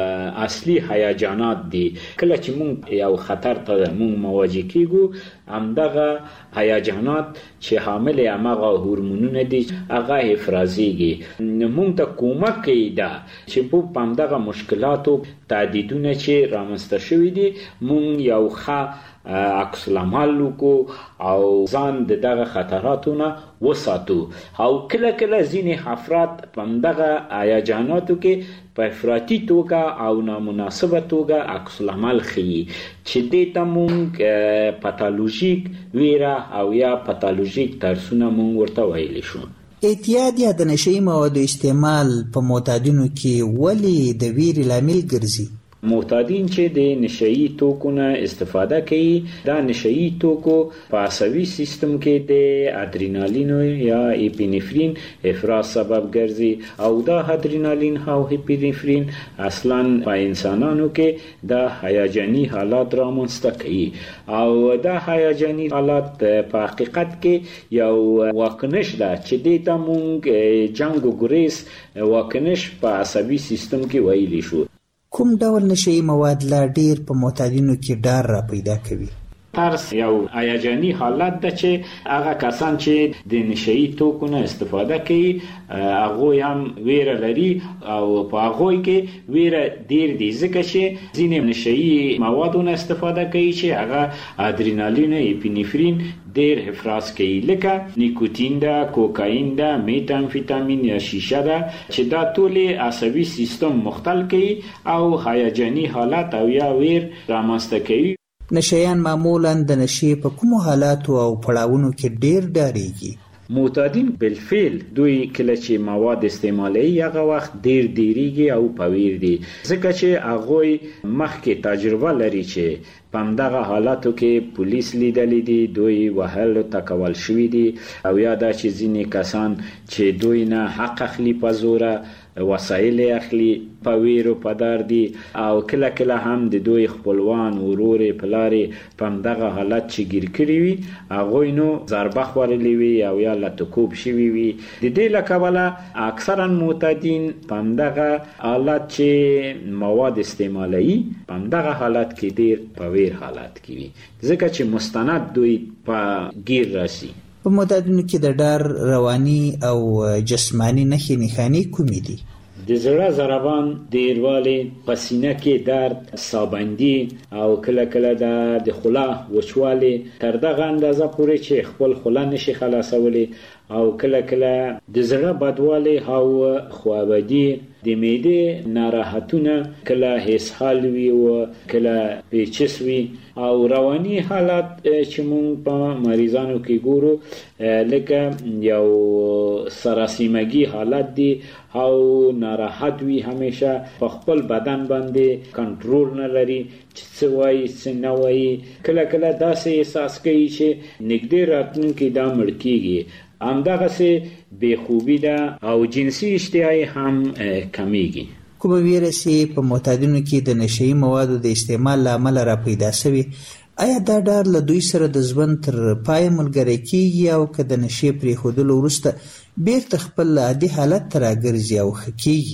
اصلي هیجانات دي. کله چې مونږ یو خطر ته مونږ مواجه کیږو، همدغه هیجانات چې حامل هغه هورمونونه دي هغه افرازېږي. مونږ ته کومک کوي دا چې په همدغه مشکلاتو تعدیدونه چې رامنځته شوي دي مونږ یو ښه عکس العمل وکړو او ځان د دغه خطراتو نه وساتو. او کله کله ځینې افراد په همدغه هیجاناتو کې په افراطي توګه او نامناسبه توګه عکس العمل ښیي چې دې ته مونږ پاتالوژیک ویره او یا پاتالوژیک ترسونه مونږ ورته ویلی شو. اعتیاد یا د نشئی موادو استعمال په معتادینو کې ولې د ویرې لامل ګرځي؟ معتادین چې د نشئی توکو نه استفاده کوي، دا نشئی توکو په عصبي سیستم کې د ادرینالین یا اپینفرین افراز سبب ګرځي او دا ادرینالین او اپینفرین اصلا په انسانانو کې د هیجاني حالات رامنځته کوي او دا هیجاني حالات په حقیقت کې یو واکنش ده چې دې ته مونږ جنگ و ګریز واکنش په عصبي سیستم کې ویلی شو. کوم ډول نشئی مواد لا ډیر په معتادینو کې ډار را پیدا کوي؟ ترس یو هیجاني حالت ده چې هغه کسان چې د نشئی توکو نه استفاده کوي هغه هم ویره لري او په هغه کې ویره ډیر دي ځکه چې ځینې نشئی موادو نه استفاده کوي چې هغه ادرینالین اپینفرین ډیر افراز کوي، لکه نیکوتین ده، کوکاین ده، میتامفیتامین یا شیشه ده چې دا ټول عصبي سیستم مختل کوي او هیجاني حالت او یا ویر رامنځته کوي. نشیان معمولا د نشې په کومو حالاتو او پړاوونو کې ډیر ډاریږي؟ معتادین بالفعل دوی کله چې مواد استعمالوي هغه وخت ډیر ډیریږي او پویر دي ځکه چې هغه مخکې تجربه لري چې په همدغه حالاتو کې پولیس لیدلې دي، دوی وهل تکول شوي دي او یا دا چې ځینې کسان چې دوی نه حق اخلي په زوره وسایل اخلي په ویرو په دار دي او کله کله هم د دوی خپلوان ورورې پلارې په همدغه حالت چې ګیر کړي وي هغوی نو ضربه خوړلې وي او یا لتکوب شوي وي. د دې له کبله اکثرا معتادین په همدغه حالت چې مواد استعمالوي په همدغه حالت کې ډیر په ویر حالت کې وي ځکه چې مستند دوی په ګیر راسي. په معتادینو کې د ډار رواني او جسمانی نښې نښانې کومې دي؟ د زړه ضربان، ډیروالی، په سینه کې درد، سابندي او کله کله د خوله وچوالی تر دغه اندازه پورې چې خپل خوله نشي خلاصولی او کله کله د زړه بدوالی او خوابدي، د معدې ناراحتونه، کله اسهال وي او کله پیچس وي او رواني حالات چې مونږ په مریضانو کې ګورو لکه یو سراسیمګي حالت دی او ناراحت وي، همیشه په خپل بدن باندې کنټرول نه لري چې څه وایي څه نه وایي، کله کله داسې احساس کوي چې نږدې راتلونکي دا مړ کیږي. همدغسې بېخوبي ده او جنسي اشتهایی هم کمیږي. کومه ویره چې په معتادینو کې د نشئی موادو د استعمال له امله را پیدا شوي، آیا دا ډار له دوی سره د ژوند تر پایه ملګری کیږي او که د نشې پرېښودلو وروسته بیرته خپل عادي حالت ته راګرځي او ښه کیږي؟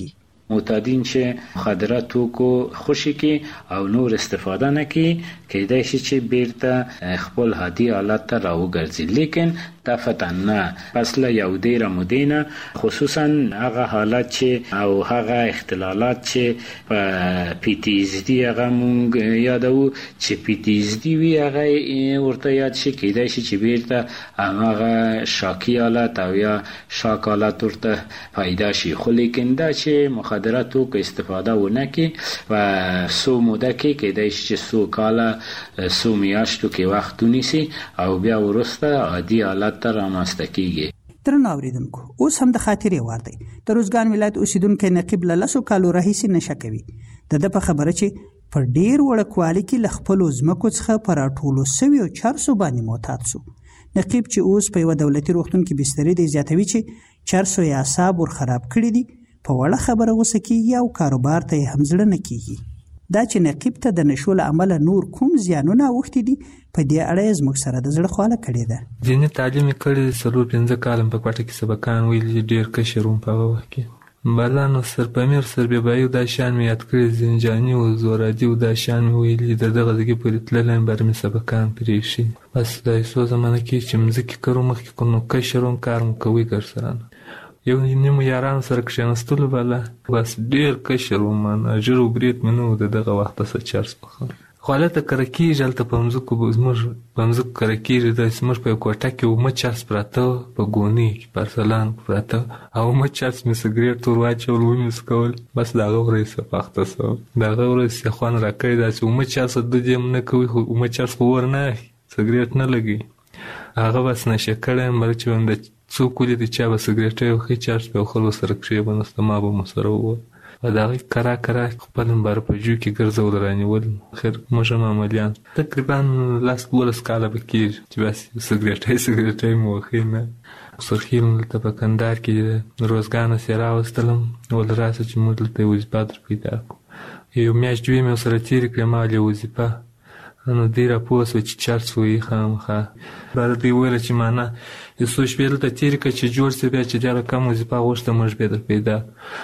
معتادین چې مخدره توکو خوشي کې او نور استفاده نه کوي کېدای شي چې بیرته خپل عادي حالت ته راوګرځي، لیکن دفعتا نه. پس له یو ډیره مودې نه خصوصا هغه حالت چې او هغه اختلالات چې په پی تی ایس دی هغه مونږ یادو چې پی تی ایس دی وی هغه ورته یاد شي کېدای شي چې بیرته هغه شاکی حالت او یا شاک حالت ورته پیدا شي. خو لیکن دا چې مخدره توکو استفاده ونه کوي و سو موده کې کېدای شي چې سو کاله سو میاشتو کې وخت ونیسي او بیا وروسته عادي حالت ته رامنځته کیږي. درنو اوریدونکو، اوس هم د خاطرې وار دی. د روزګان ولایت اوسیدونکو نقیب له لسو کالو راهیسې نشه کوي. د ده په خبره چې په ډیر وړوکوالي کې له خپلو ځمکو څخه په راټولو سویو چرسو باندې معتاد سو. نقیب چې اوس په یوه دولتي روغتون کې بسترې دی زیاتوي چې چرسو یې اعصاب ور خراب کړي دي، په وړه خبره غوسه کېږي او کاروبار ته یې هم زړه نه کېږي. دا چې نقیب ته د نشو له امله نور کوم زیانونه اوښتي دي، په دې اړه یې زموږ سره د زړه خواله کړې ده. دیني تعلیم یې کړی، څلور پنځه کاله په کوټه کې سبقان ویلي، ډېر کشر وم په هغه وخت کې. بلانو سرپمیر سربیبایي دا شیان مې یاد کړي، زنجاني و زورادي و دا شیان مې ویلي، د دغه ځګې پورې تللی یم، بر مې سبقان پرې ایښي. بس دا یې څو زمانه کې چې مځکې کرو مخکې کړو نو کشر وم، کار مو کوي ګر سره نه یو نیمو یارانو سره کښېنستلو بله بس ډېر کشر وم، ژر و برید مې نه و د دغه وخته څه چرس پخول. خو هلته کره کېږي، هلته په مځکو زموږ په مځکو کره کېږي، داسې زموږ په یو کوټه کې اومه چرس پراته په ګونۍ کې پرسلان پراته او اومه چرس مې سګرېټ ور واچول ومې څکول. بس د هغه ورځې څه پاخته سوم، د هغه ورځې څه خوند راکړی. داسې اومه چرس د دې هم نه کوي، خو اومه چرس خو ور نه اخلي، سګرېټ نه لګوي. هغه بس نشه کړی یم، بل چې وایم د څوک ولیدي چا به سګرېټ وخي چرس په یو خلکو سره کښېبنسته، ما به مو سره ووهل. په د هغې کرا کرا خپل هم باره په جو کې ګرځول رانیول. خیر موږ هم عملیان تقریبا لس دولس کاله به کېږي چې بس سګرېټی سګرېټی مو وخي نه. سرخیل دلته په کندهار کې روزګان سې راوستلم، ول راسه چې موږ دلته یې وظیفه در پیدا کړو. یو میاشت دوې مې ورسره تېرې کړې، ما ولې وظیفه نو دی را پوه سوه چې چرس وایي خامخا. بیا دوی ویله چې معنا یو څو شپې دلته تېرې کړه چې جوړ سې، بیا چې ډېره کم وظیفه غوښته موږ بیا در پیدا.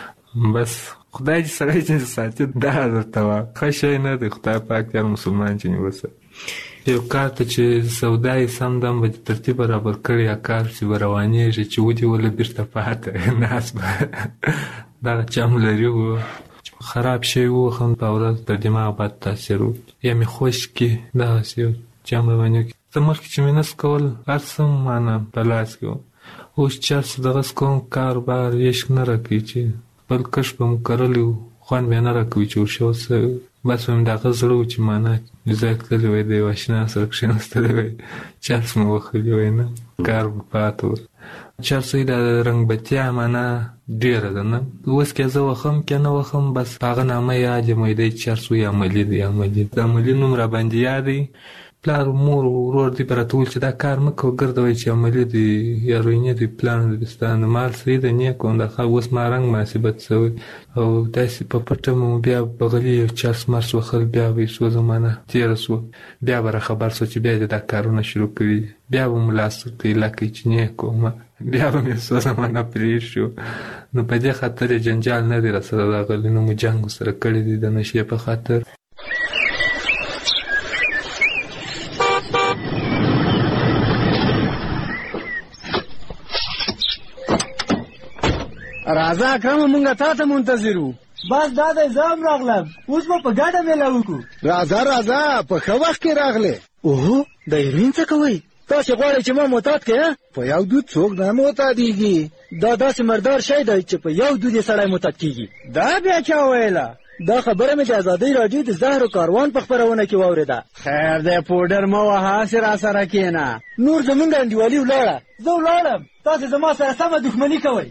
بس خدای دې سړی چې ساتي دا درته وه، ښه شی نه دی، خدای پاک دې هر مسلمان چې نیوسه. یو کار ته چې سودا یې سم دم به دې ترتیب برابر کړی، یا کار چې به روانېږي چې ودې وله بېرته پاته ناست به دغه چم لري و خراب شی و، هم په ورځ د دماغ بد تاثیر و، یا مې خوش کړي دغسې یو چم به باندې وکړي. څه مخکې چې مې نس کول هر څه معنا په لاس کې و، اوس چرس دغسې کوم کاروبار عشق نه راکوي چې خپل کښت به مو کرلی و، خوند بیا نه راکوي چې ورشو څه. بس وایم د هغه زړه و چې معنا ځای تللی وی، د یو اشنا سره کښېنستلی وی، چرس مو وښلي وی، نه کار به پاته و. چرس وی د رنګبتیا معنا ډېره ده، نه اوس که زه وخم که نه وخم، بس په هغه نامه یاد یم وی دی چرس وی عملي دی. عملي د عملي نوم راباندې یاد دی، پلار مور ورور دی به راته ویل چې دا کار مه کوه، ګرده وایي چې عملي دی یا روینې دی، پلان دی ستا د مال صحیح ده نیک و. اوس ما رنګ مناسبت شوی او داسې په پټه مو بیا بغلي یو چرس مرس وخل، بیا به یې څو زمانه تېره سوه، بیا به راخبر سو چې بیا دې دا کارونه شروع کړي، بیا به مو لاس ورته ایله کوي چې نیک وم، بیا به مې څو زمانه پرېښي و. نو په دې خاطر یې جنجال نه دی راسره راغلی، نو مو جنګ ورسره کړی دی د نشې په خاطر. راځه اکرمه مونږ تا ته منتظر وو. بس دا دی زه هم راغلم، اوس به په ګډه میله وکړو. راځه راځه په ښه وخت کې راغلې. اوهو د هیروین څه کوئ؟ تاسې غواړئ چې ما معتاد کړې؟ په یو دود څوک نه معتادېږي. دا داسې مردار شی دی چې په یو دود یې سړی معتاد کېږي. دا بیا چا ویله؟ دا خبره مې د ازادۍ راډیو د زهرو کاروان په خپرونه کې واورېده. خیر دی پوډر مه وهه، هسې راسره کښېنه. نور زمونږ انډیوالي ولاړه. زه ولاړم، تاسې زما سره سمه دښمني کوئ.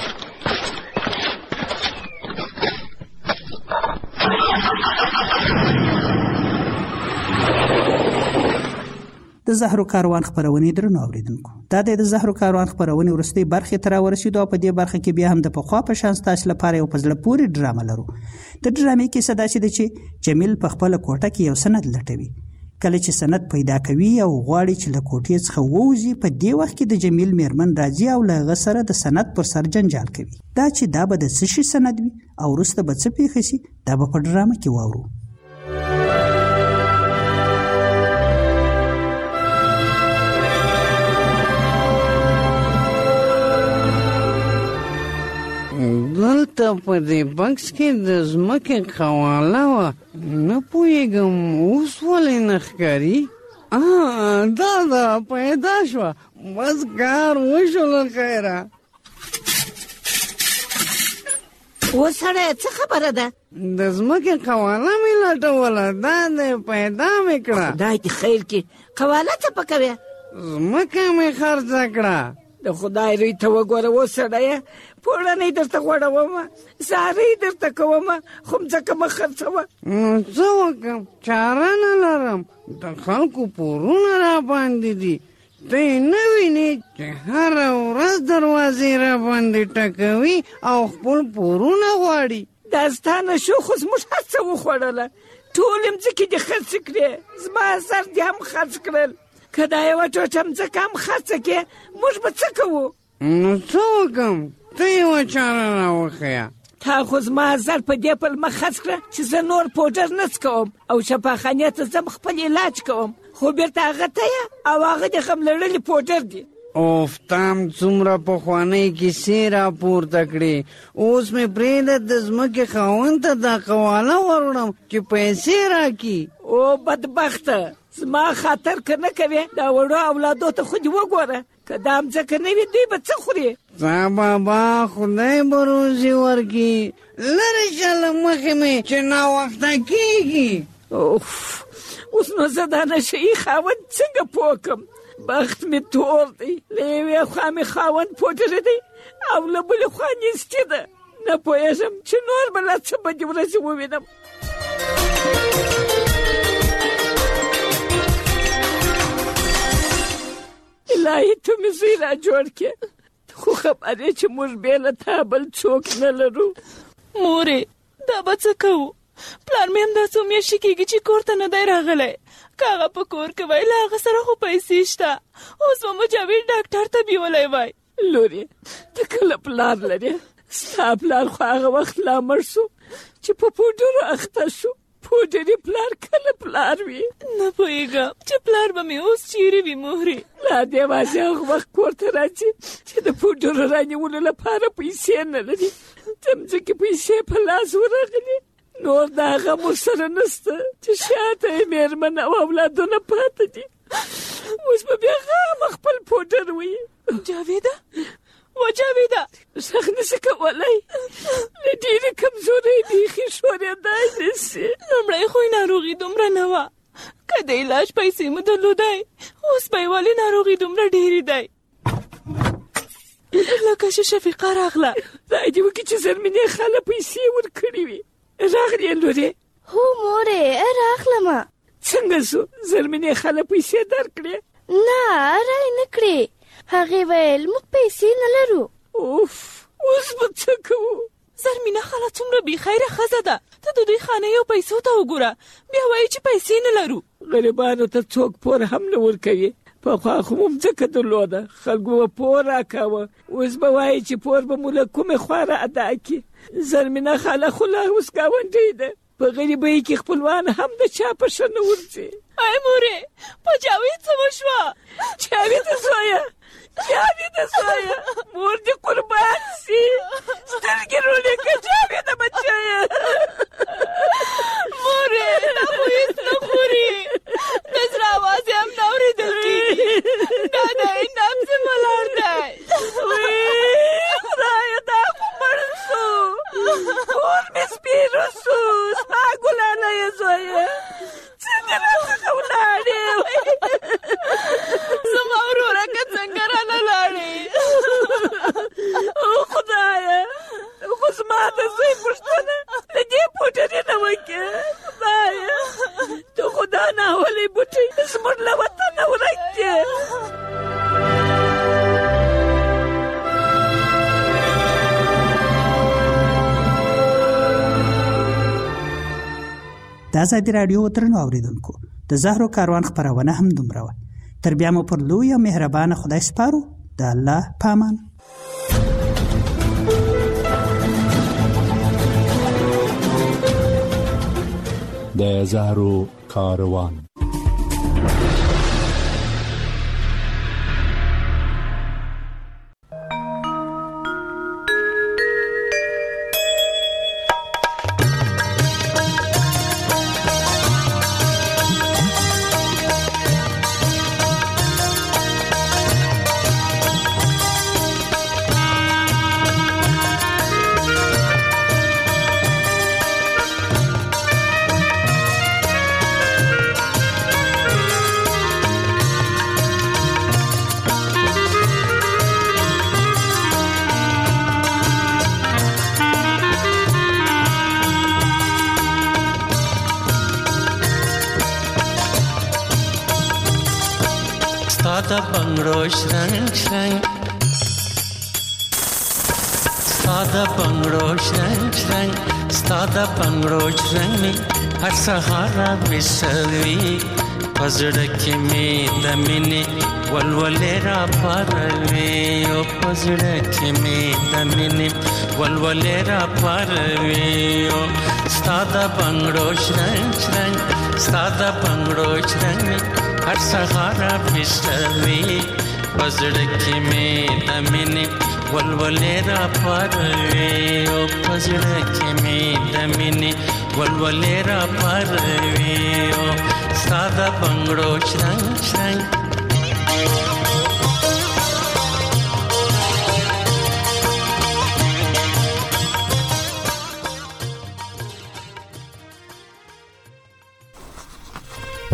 د زهرو کاروان خپرونې درنو اوریدونکو، دا د زهرو کاروان خپرونې وروستۍ برخې ته راورسېدو او په دې برخه کې بیا هم د پخوا په شان ستاسو لپاره یو په زړه پورې ډرامه لرو. د ډرامې کیسه داسې ده چې جمیل په خپله کوټه کې یو سند لټوي. کله چې سند پیدا کوي او غواړي چې له کوټې څخه ووځي، په دې وخت کې د جمیل میرمن راځي او له هغه سره د سند پر سر جنجال کوي. دا چې دا به د څه شي سند وي او وروسته به څه پېښه شي، دا به په ډرامه کې واورو. دلته په دې بکس کې د ځمکې قواله وه، نه پوهېږم اوس ولې نه ښکاري. دا ده پیدا شوه، بس کار وشو له خیره. اوس سړی څه خبره ده؟ د ځمکې قواله مې لټوله، دا دی پیدا مې کړه. خدای دې خیر کړي. قواله څه پکوې؟ ځمکه مې خرڅه کړه. د خدای روی ته وګوره اوس سړیه، پوړنۍ درته غوړومه، زارۍ درته کومه، خو مځکه مه خرڅوه. نو څه وکړم؟ چاره نه لرم، د خلکو پورونه را باندې دي. ته یې نه وینې چې هره ورځ دروازې را باندې ټکوي او خپل پورونه غواړي. دا ستا نه شو، خو زموږ هر څه وخوړله، ټولې مځکې دې خرڅې کړې، زما سر دې هم خرڅ کړل. که دا یوه ټوټه مځکه هم خرڅه کړې، موږ به څه کوو؟ نو څه وکړم؟ ته یوه چاره را وښیه. تا خو زما زر په دې پلمه خرڅ کړه چې زه نور پوډر نه څکوم او شفاخانې ته ځم خپل علاج کوم، خو بیرته هغه ته یې او هغه د غم لړلي پوډر دي. اوف، تام څومره پخوانۍ کیسې را پورته کړې. اوس مې پرېږده د ځمکې خاوند ته دا قواله وروړم چې پیسې راکړي. او بدبخته، زما خاطر که نه کوې، دا وړو اولادو ته خو دې وګوره، که دا مځکه نه وي دوی به څه خوري؟ سا بابا خدای به روزي ورکړي. لرې شه له مخې مې چې ناوخته کېږي. اوف، اوس نو زه دا نشهیي خاوند څنګه پوه کړم؟ بخت مې تور دی، له یوې خوا مې خاوند پوډر دی او له بلې خوا نیستي ده. نه پوهېږم چې نور به لا څه بدې ورځې ووینم. الهي ته مې زوی را جوړ کړې، خو خبرې چې موږ بې له تا بل څوک نه لرو. مورې، دا به څه کوو؟ پلار مې هم دا څو میاشتې کېږي چې کور ته نه دی راغلی. که هغه په کور کې وای، له هغه سره خو پیسې شته، اوس به مو جاوید ډاکټر ته بیولی وای. لورې، ته کله پلار لرې؟ ستا پلار خو هغه وخت لا مړ شو چې په پوډرو اخته شو. پوډري پلار کله پلار وي؟ نه پوهېږم چې پلار به مې اوس چیرې وي مورې. لا دې واځي هغه وخت کور ته راځي چې د پوډرو رانیولو لپاره پیسې نه لري. د مځکې پیسې په لاس ورغلي، نور د هغه مور سره نسته چې شاته یې مېرمن او اولادونه پاته دي. اوس به بیا غامه خپل پوډر وي. جاویده، و جاویده، غږ نشي کولی، له ډېرې کمزورۍ بیخي ښورېدای نشي. لومړی خو یې ناروغي دومره نه وه، که د علاج پیسې مو درلودی، اوس به یې ولې ناروغي دومره ډېرې دی؟ لکه چې شفیقه راغله. خدای دې وکړي چې زرمینې خاله پیسې ورکړې وي. راغلې لورې؟ هو مورې، راغلمه. څنګه سو؟ زرمینې خاله پیسې درکړې؟ نه، رای نه کړې. هغې ویل موږ پیسې نه لرو. اوف، اوس به څه کوو؟ زرمینه خاله څومره بېخیره ښځه ده. ته د دوی خانې او پیسو ته وګوره، بیا وایي چې پیسې نه لرو. غریبانو ته څوک پور هم نه ورکوي. پخوا خو مو مځکه درلوده، خلکو به پور راکاوه، اوس به وایي چې پور به مو له کومې خوا را ادا کړي. زرمینه خاله خو لا اوس ګاونډۍ ده، په غریبۍ کې خپلوان هم د چا په ښه نه ورځي. ای مورې، په جاوید څه وشوه؟ جاویده زویه، جاویده زویه، مور دې قربان سي، سترګې رولې که جاویده بچیه. مورې، دا خو هېڅ نه خوري، د زړه اواز یې هم نه اورېدل کېږي. دا دی نبض یې ولاړ دی. خدایه، دا خو مړ شو، کور مې سپېره شو. زما ګلانه یې زویه، څنګه راڅخه ولاړې؟ زما وروره که څنګه رانه لاړې؟ او خدایه، خو زما د زوی پوښتنه له دې پوډرې نه وکړه. خدایه، ته خو دا ناولې بوټی زموږ له وطنه ورک کړې. د ازادي راډیو درنو اوریدونکو، د د زهرو کاروان خپرونه هم دومره وه. تر بیا مو پر لوی او مهربانه خدای سپارو. د الله په امان. د زهرو کاروان. Stada bangro shrang shrang, stada bangro shrang shrang, stada bangro shrang me har sahara misalvi, pazda ke me damine walwalera parve, o pazda ke me damine walwalera parve, o stada bangro shrang shrang, stada bangro shrang me har sahara misalvi, pazda ke me damine walwalera parve, o pazda ke me damine walwalera parve, o sada bangro shrang shrang.